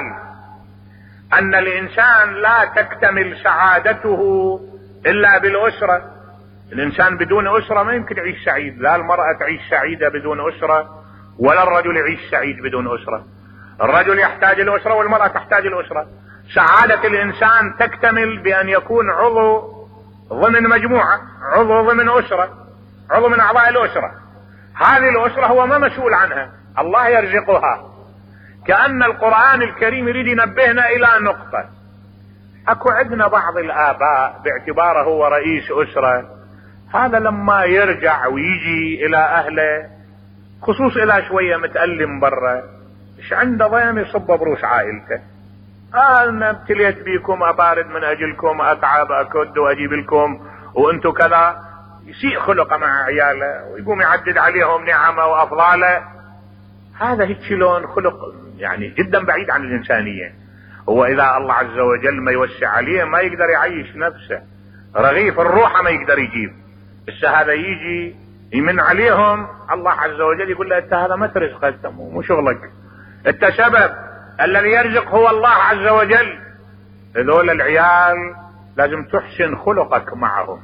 ان الانسان لا تكتمل سعادته الا بالاسرة. الانسان بدون اسرة ما يمكن يعيش سعيد، لا المرأة تعيش سعيدة بدون اسرة ولا الرجل يعيش سعيد بدون اسرة. الرجل يحتاج الاسرة والمرأة تحتاج الاسرة. سعادة الانسان تكتمل بان يكون عضو ضمن مجموعة، عضو ضمن اسرة، عضو من اعضاء الاسرة. هذه الاسرة هو ما مسؤول عنها، الله يرزقها. كأن القرآن الكريم يريد ينبهنا الى نقطة. اكو عندنا بعض الاباء باعتباره هو رئيس اسرة، هذا لما يرجع ويجي الى اهله خصوص الى شوية متألم برا، ايش عنده ضيم يصب بروس عائلته. انا ابتليت بيكم، ابارد من اجلكم، اتعب اكد واجيب لكم وانتو كذا. يسيء خلقه مع عياله ويقوم يعدد عليهم نعمه وافضاله. هذا هيك لون خلق يعني جدا بعيد عن الانسانية. هو اذا الله عز وجل ما يوسع عليه ما يقدر يعيش نفسه، رغيف الروح ما يقدر يجيب. بس هذا يجي يمن عليهم، الله عز وجل يقول له انت هذا ما ترزقه، انت مو شغلك، انت سبب، الذي يرزق هو الله عز وجل. هذول العيال لازم تحسن خلقك معهم.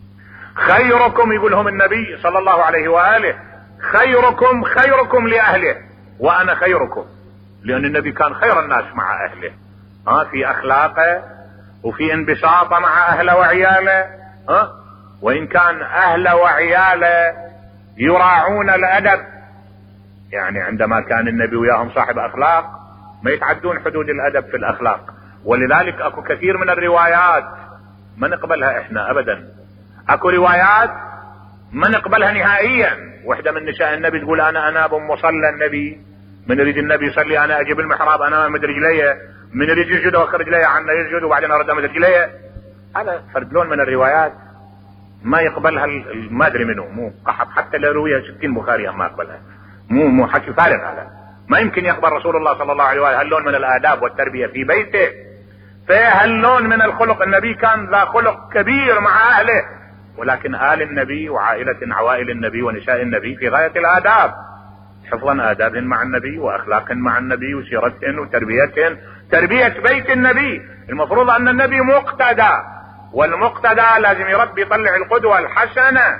خيركم يقولهم النبي صلى الله عليه وآله، خيركم خيركم لأهله وأنا خيركم. لأن النبي كان خير الناس مع أهله، ها في أخلاقه وفي انبساطه مع أهله وعياله، ها وإن كان أهله وعياله يراعون الأدب، يعني عندما كان النبي وياهم صاحب أخلاق ما يتعدون حدود الأدب في الأخلاق. ولذلك أكو كثير من الروايات ما نقبلها إحنا أبدا، أكو روايات ما نقبلها نهائيا. وحدة من نساء النبي تقول أنا أناب مصلى النبي، من يريد النبي يصلي أنا أجيب المحراب أنا أمد رجليه، من يريد يسجد وأخر رجليه عنا يسجد وبعدين أرد أمد رجليه. هذا فرد لون من الروايات ما يقبلها، ما أدري منه، مو قحط حتى لو رويها ستين بخاري ما يقبلها، مو مو حكي فارغ هذا. ما يمكن يقبل رسول الله صلى الله عليه وآله هاللون من الآداب والتربية في بيته، فهاللون من الخلق. النبي كان ذا خلق كبير مع أهله، ولكن آل النبي وعائلة عوائل النبي ونساء النبي في غاية الآداب، حفظا آدابهن مع النبي وأخلاقهن مع النبي وسيرتهن وتربيتهن، تربية بيت النبي. المفروض أن النبي مقتدى، والمقتدى لازم يربي يطلع القدوة الحسنة.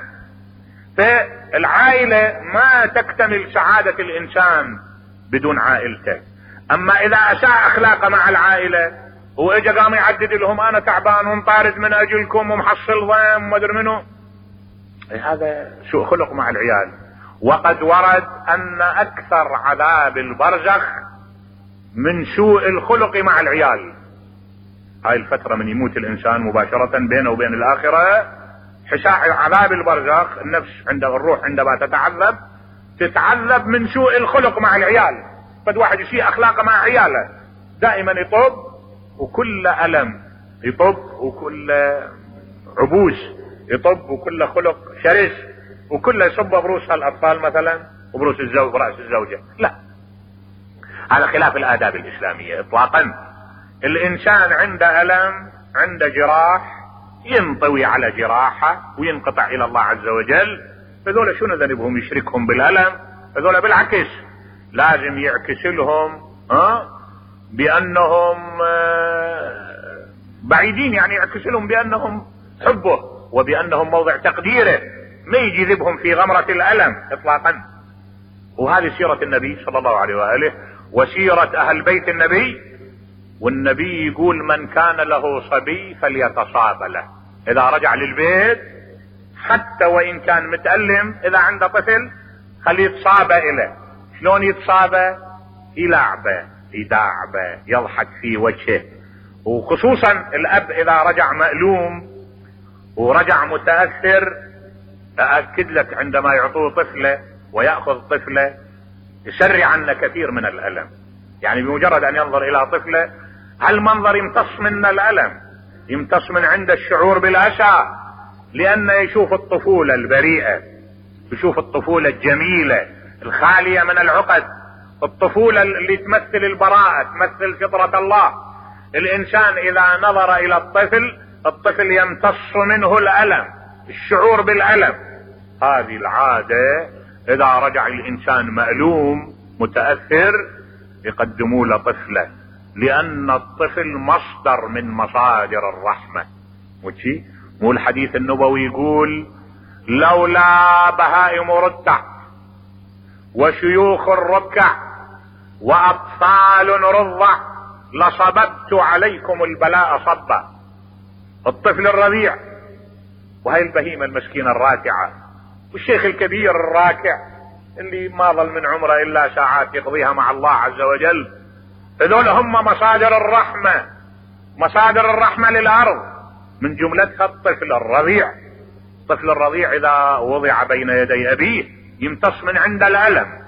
فالعائلة ما تكتمل سعادة الإنسان بدون عائلته. أما إذا أساء أخلاقه مع العائلة وإجا قام يعدد لهم أنا تعبان ومطارد من أجلكم ومحصل ضيم وما أدري منه، هذا سوء خلق مع العيال. وقد ورد أن أكثر عذاب البرزخ من سوء الخلق مع العيال. هاي الفترة من يموت الإنسان مباشرة بينه وبين الآخرة، حساء عذاب البرزخ، النفس عند الروح عندما تتعذب تتعذب من سوء الخلق مع العيال. قد واحد يسيء أخلاقه مع عياله، دائما يطب وكل ألم يطب وكل عبوس يطب وكل خلق شرس وكل يصب بروس الأطفال مثلا وبروس الزوج برأس الزوجة. لا، هذا خلاف الآداب الإسلامية إطلاقا. الإنسان عنده ألم عنده جراح ينطوي على جراحه وينقطع إلى الله عز وجل. فذولا شنو ذنبهم يشركهم بالألم؟ فذولا بالعكس لازم يعكس لهم ها بأنهم بعيدين، يعني يعكس لهم بأنهم حبه وبأنهم موضع تقديره، ما يجذبهم في غمرة الألم إطلاقا. وهذه سيرة النبي صلى الله عليه وآله وسيرة أهل بيت النبي. والنبي يقول من كان له صبي فليتصاب له، إذا رجع للبيت حتى وإن كان متألم إذا عنده طفل خليه يتصاب إله. شلون يتصاب؟ يلعبه يداعبه يضحك في وجهه. وخصوصا الأب إذا رجع مألوم ورجع متأثر، أأكد لك عندما يعطوه طفله ويأخذ طفله يسرع عنه كثير من الألم. يعني بمجرد أن ينظر إلى طفله هالمنظر يمتص من الألم، يمتص من عنده الشعور بالأسى، لأنه يشوف الطفولة البريئة، يشوف الطفولة الجميلة الخالية من العقد، الطفولة اللي تمثل البراءة تمثل فطرة الله. الإنسان إذا نظر إلى الطفل الطفل يمتص منه الألم، الشعور بالألم. هذه العادة إذا رجع الإنسان مألوم متأثر يقدموا له طفله، لأن الطفل مصدر من مصادر الرحمة. وشي مو الحديث النبوي يقول لولا بهائم رتع وشيوخ الركع وأطفال رضع لصببت عليكم البلاء صبا. الطفل الرضيع وهي البهيمة المسكينة الراكعة والشيخ الكبير الراكع اللي ما ظل من عمره إلا ساعات يقضيها مع الله عز وجل، هذول هم مصادر الرحمة، مصادر الرحمة للأرض، من جملتها الطفل الرضيع. الطفل الرضيع إذا وضع بين يدي أبيه يمتص من عند الألم.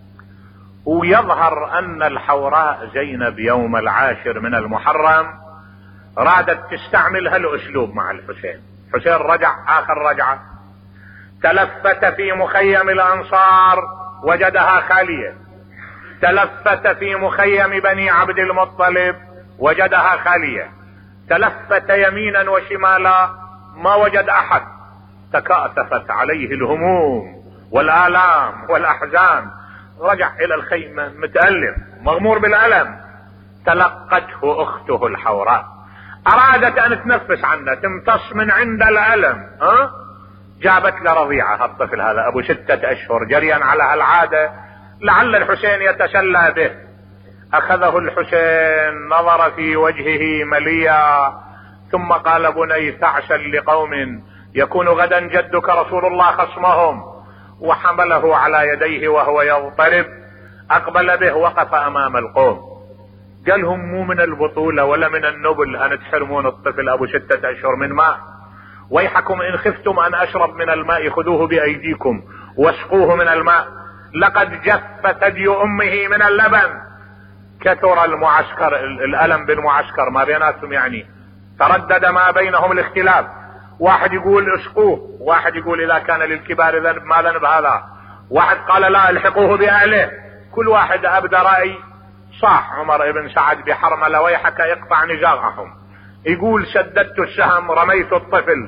ويظهر أن الحوراء زينب يوم العاشر من المحرم رادت تستعمل هالأسلوب مع الحسين. حسين رجع آخر رجعة، تلفت في مخيم الأنصار وجدها خالية، تلفت في مخيم بني عبد المطلب وجدها خالية، تلفت يمينا وشمالا ما وجد أحد، تكاثفت عليه الهموم والآلام والأحزان، رجع إلى الخيمة متألم مغمور بالألم. تلقته أخته الحوراء، أرادت أن تنفس عنه تمتص من عند الألم، ها؟ جابت له رضيعة. الطفل هذا أبو ستة أشهر جريا على العادة لعل الحسين يتسلى به، أخذه الحسين نظر في وجهه مليا ثم قال: بني تعشل لقوم يكون غدا جدك رسول الله خصمهم. وحمله على يديه وهو يضطرب، أقبل به، وقف أمام القوم، قال: هم مو من البطولة ولا من النبل أن تحرمون الطفل أبو ستة أشهر من ماء؟ ويحكم إن خفتم أن أشرب من الماء خذوه بأيديكم واسقوه من الماء، لقد جف ثدي أمه من اللبن. كثر المعسكر، الألم بالمعسكر ما بيناتهم، يعني تردد ما بينهم الاختلاف. واحد يقول اسقوه، واحد يقول إذا كان للكبار ذنب ما ذنب هذا، واحد قال لا الحقوه بأهله. كل واحد أبدى رأي. صاح عمر بن سعد بحرملة: ويحك اقطع نزاعهم. يقول: شددت السهم، رميت الطفل،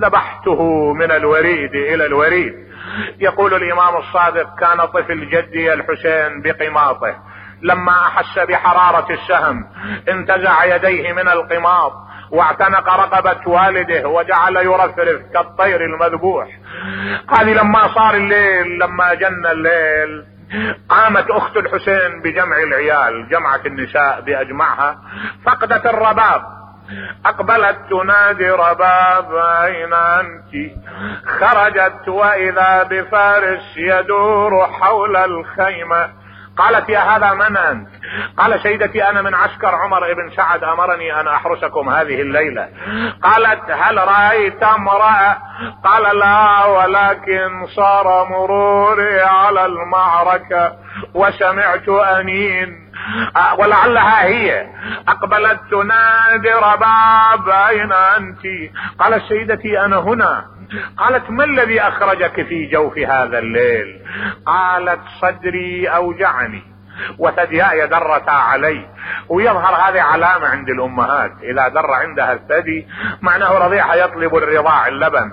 ذبحته من الوريد إلى الوريد. يقول الإمام الصادق: كان طفل جدي الحسين بقماطه، لما أحس بحرارة السهم انتزع يديه من القماط واعتنق رقبة والده وجعل يرفرف كالطير المذبوح. قال: لما صار الليل، لما جن الليل، قامت أخت الحسين بجمع العيال، جمعت النساء بأجمعها، فقدت الرباب، أقبلت تنادي: رباب أين أنت؟ خرجت وإذا بفارس يدور حول الخيمة. قالت: يا هذا من أنت؟ قال: سيدتي أنا من عسكر عمر بن سعد، أمرني أن أحرسكم هذه الليلة. قالت: هل رأيت امرأة؟ قال: لا، ولكن صار مروري على المعركة وسمعت أنين ولعلها هي. أقبلت تنادي: رباب أين أنت؟ قال: سيدتي أنا هنا. قالت: ما الذي أخرجك في جوف هذا الليل؟ قالت: صدري أوجعني وثدياي درتا علي. ويظهر هذه علامة عند الأمهات، إذا در عندها الثدي معناه رضيعها يطلب الرضاع اللبن.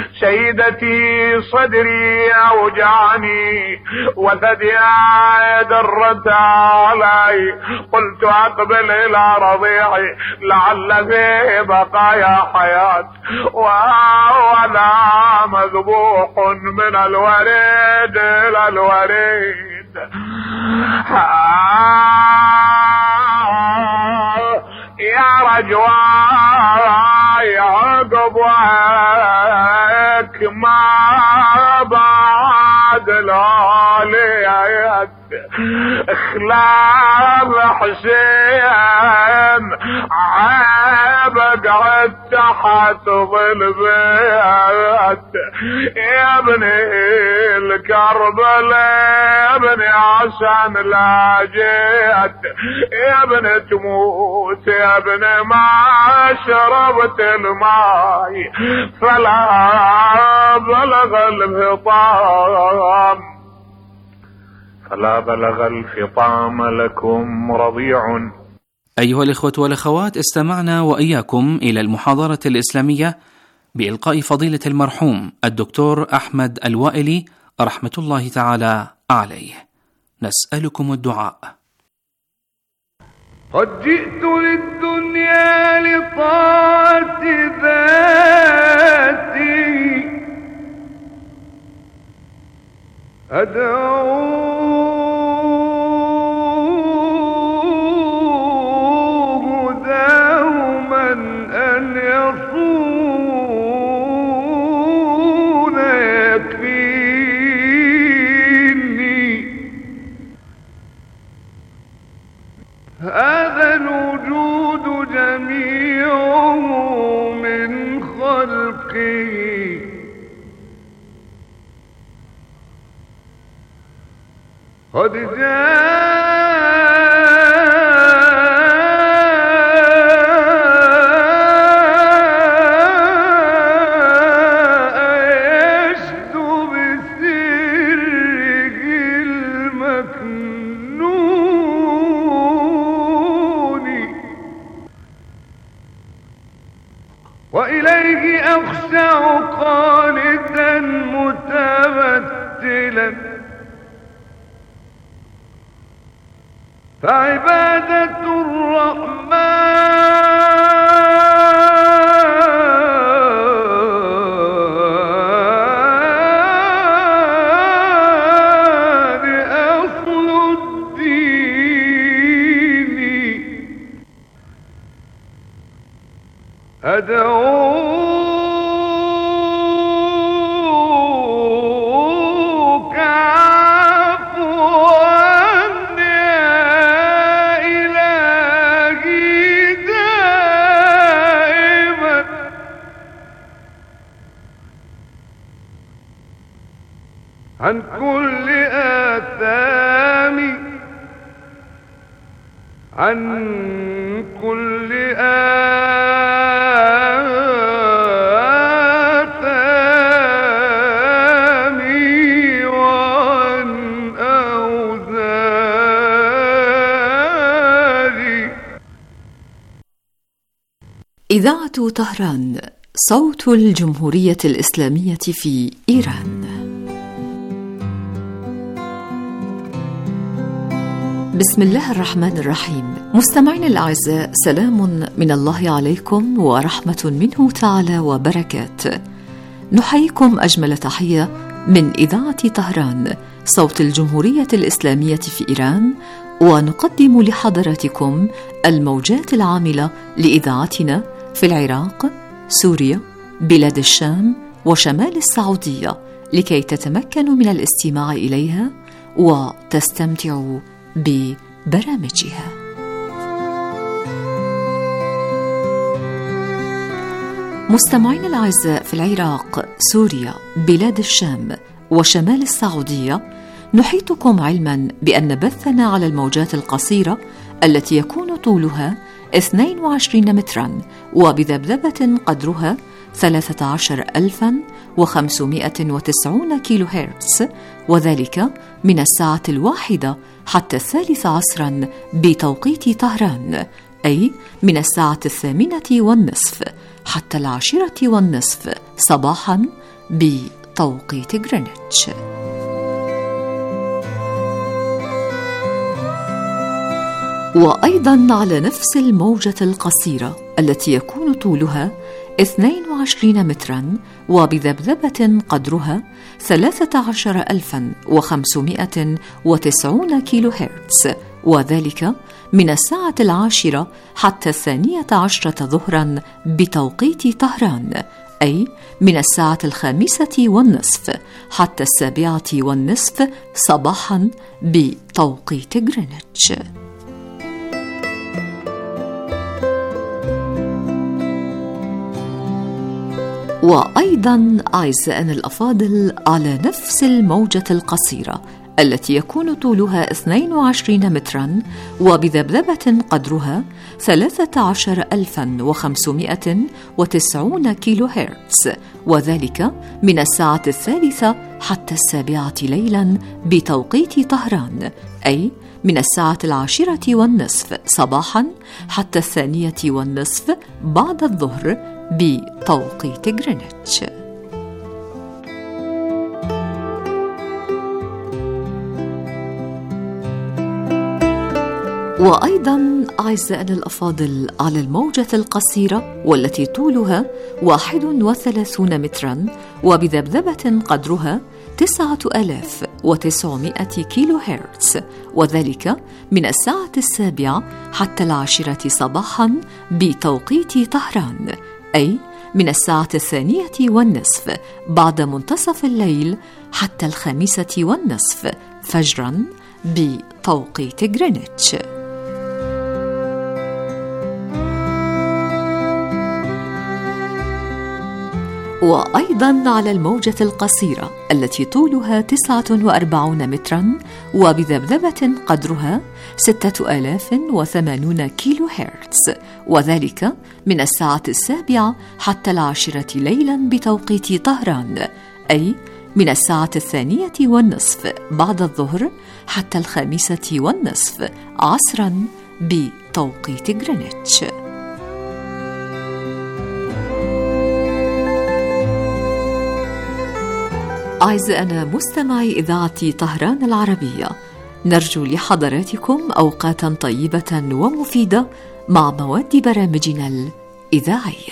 سيدتي صدري أوجعني وثدياي درتا علي، قلت أقبل إلى رضيعي لعل فيه بقايا حياة، وهذا مذبوح من الوريد إلى الوريد. يا رجواي عقبك ما بعد العليات، خلاف حسين عيب قعد تحت ظل بيت. يا ابني الكربلاء، يا ابني عشان لا جيت، يا ابني تموت، يا ابني ما شربت الماي فلا بلغ الفطام، فلا بلغ الفطام لكم رضيع. أيها الإخوة والأخوات، استمعنا وإياكم إلى المحاضرة الإسلامية بإلقاء فضيلة المرحوم الدكتور أحمد الوائلي رحمة الله تعالى عليه. نسألكم الدعاء. قد جئت للدنيا لطاعة ذاتي، أدعوه دوما أن يصون يكفيني. هذا الوجود جميعه من خلقه، قد جاء يشدو بسره المكنون، وإليه أخشع قانتا متبتلا، فعبادة الرحمن أصل الدين. عن كل آثام عن كل آثام وعن أوزاري. إذاعة طهران، صوت الجمهورية الإسلامية في إيران. بسم الله الرحمن الرحيم. مستمعينا الأعزاء، سلام من الله عليكم ورحمة منه تعالى وبركاته. نحييكم أجمل تحية من إذاعة طهران، صوت الجمهورية الإسلامية في إيران، ونقدم لحضراتكم الموجات العاملة لإذاعتنا في العراق، سوريا، بلاد الشام وشمال السعودية، لكي تتمكنوا من الاستماع إليها وتستمتعوا ببرامجها. مستمعين الأعزاء، في العراق، سوريا، بلاد الشام وشمال السعودية، نحيطكم علما بأن بثنا على الموجات القصيرة التي يكون طولها اثنين وعشرين مترا وبذبذبة قدرها ثلاثة عشر ألفا وخمسمائة وتسعون كيلو هرتز، وذلك من الساعة الواحدة حتى الثالث عصرا بتوقيت طهران، أي من الساعة الثامنة والنصف حتى العاشرة والنصف صباحا بتوقيت غرينتش. وأيضا على نفس الموجة القصيرة التي يكون طولها اثنين وعشرين مترا وبذبذبة قدرها ثلاثة عشر ألفا وخمسمائة وتسعون كيلو هرتز، وذلك من الساعة العاشرة حتى الثانية عشرة ظهرا بتوقيت طهران، أي من الساعة الخامسة والنصف حتى السابعة والنصف صباحا بتوقيت غرينتش. وأيضا أعزائنا الأفاضل، على نفس الموجة القصيرة التي يكون طولها اثنين وعشرين مترا وبذبذبة قدرها ثلاثة عشر ألفا وخمسمائة وتسعون كيلو هرتز، وذلك من الساعة الثالثة حتى السابعة ليلا بتوقيت طهران، أي من الساعة العاشرة والنصف صباحا حتى الثانية والنصف بعد الظهر بتوقيت غرينتش. وأيضا أعزائنا الأفاضل، على الموجة القصيرة والتي طولها واحد وثلاثون مترا وبذبذبة قدرها تسعة آلاف وتسعمائة كيلو هرتز، وذلك من الساعة السابعة حتى العاشرة صباحا بتوقيت طهران، أي من الساعة الثانية والنصف بعد منتصف الليل حتى الخامسة والنصف فجرا بتوقيت غرينتش. وأيضا على الموجة القصيرة التي طولها تسعة وأربعون مترا وبذبذبة قدرها ستة آلاف وثمانون كيلو هرتز، وذلك من الساعة السابعة حتى العاشرة ليلا بتوقيت طهران، أي من الساعة الثانية والنصف بعد الظهر حتى الخامسة والنصف عصرا بتوقيت غرينتش. أعزائنا مستمعي إذاعة طهران العربية، نرجو لحضراتكم أوقاتا طيبة ومفيدة مع مواد برامجنا الإذاعية.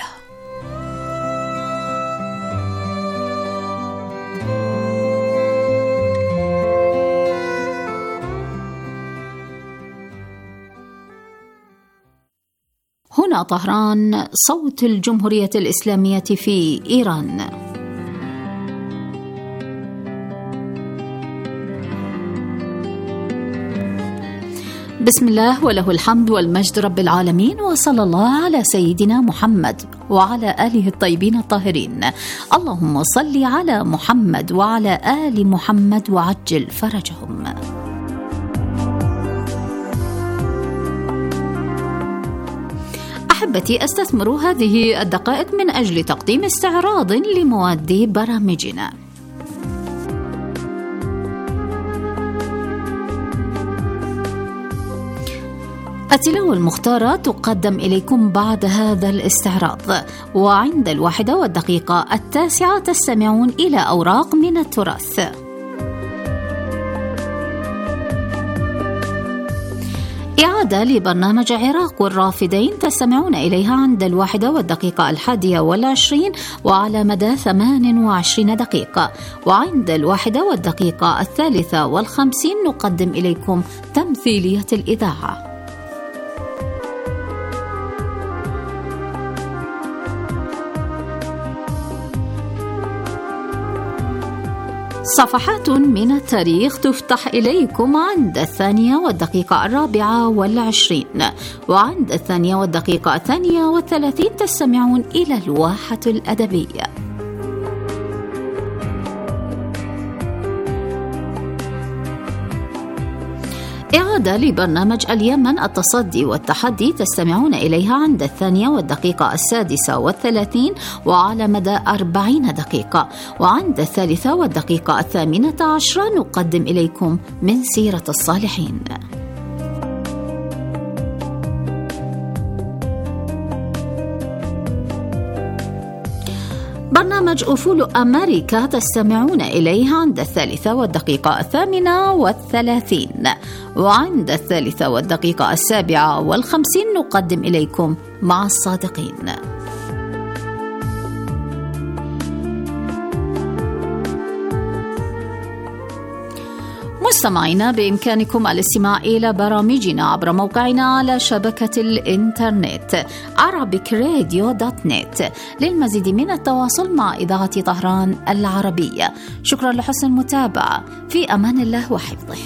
هنا طهران، صوت الجمهورية الإسلامية في إيران. بسم الله وله الحمد والمجد رب العالمين، وصلى الله على سيدنا محمد وعلى آله الطيبين الطاهرين. اللهم صل على محمد وعلى آل محمد وعجل فرجهم. أحبتي، أستثمر هذه الدقائق من أجل تقديم استعراض لمواد برامجنا. التلاوة المختارة تقدم إليكم بعد هذا الاستعراض، وعند الواحدة والدقيقة التاسعة تستمعون إلى أوراق من التراث. إعادة لبرنامج عراق والرافدين تستمعون إليها عند الواحدة والدقيقة الحادية والعشرين وعلى مدى ثمان وعشرين دقيقة، وعند الواحدة والدقيقة الثالثة والخمسين نقدم إليكم تمثيلية الإذاعة. صفحات من التاريخ تفتح إليكم عند الثانية والدقيقة الرابعة والعشرين، وعند الثانية والدقيقة الثانية والثلاثين تستمعون إلى الواحة الأدبية. إعادة لبرنامج اليمن التصدي والتحدي تستمعون إليها عند الثانية والدقيقة السادسة والثلاثين وعلى مدى أربعين دقيقة، وعند الثالثة والدقيقة الثامنة عشرة نقدم إليكم من سيرة الصالحين. برنامج أفول أمريكا تستمعون إليها عند الثالثة والدقيقة الثامنة والثلاثين، وعند الثالثة والدقيقة السابعة والخمسين نقدم إليكم مع الصادقين. مستمعينا، بإمكانكم الاستماع إلى برامجنا عبر موقعنا على شبكة الإنترنت arabic radio dot net. للمزيد من التواصل مع إذاعة طهران العربية. شكرا لحسن المتابعة، في أمان الله وحفظه.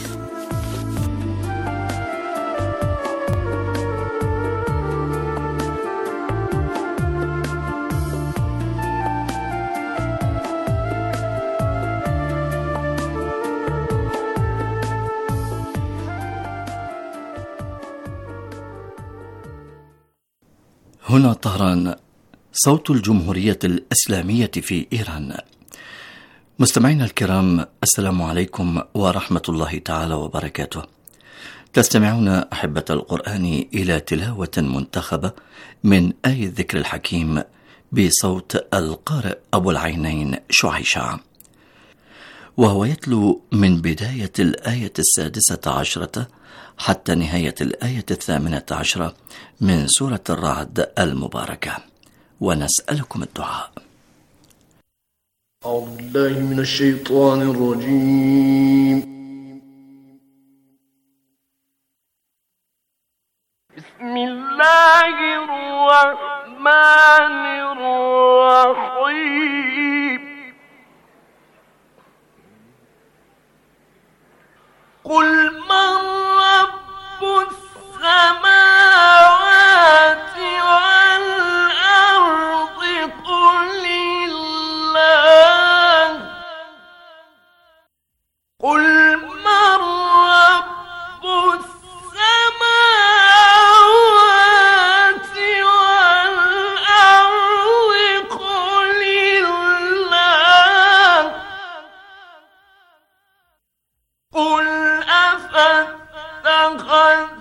هنا طهران، صوت الجمهورية الإسلامية في إيران. مستمعينا الكرام، السلام عليكم ورحمة الله تعالى وبركاته. تستمعون أحبة القرآن إلى تلاوة منتخبة من آية الذكر الحكيم بصوت القارئ أبو العينين شعيشع، وهو يتلو من بداية الآية السادسة عشرة حتى نهاية الآية الثامنة عشرة من سورة الرعد المباركة، ونسألكم الدعاء. أعوذ بالله من الشيطان الرجيم. بسم الله الرحمن الرحيم. قل من رب السماوات والأرض قل الله. قل من رب السماوات والأرض قل الله. قل أفتخذ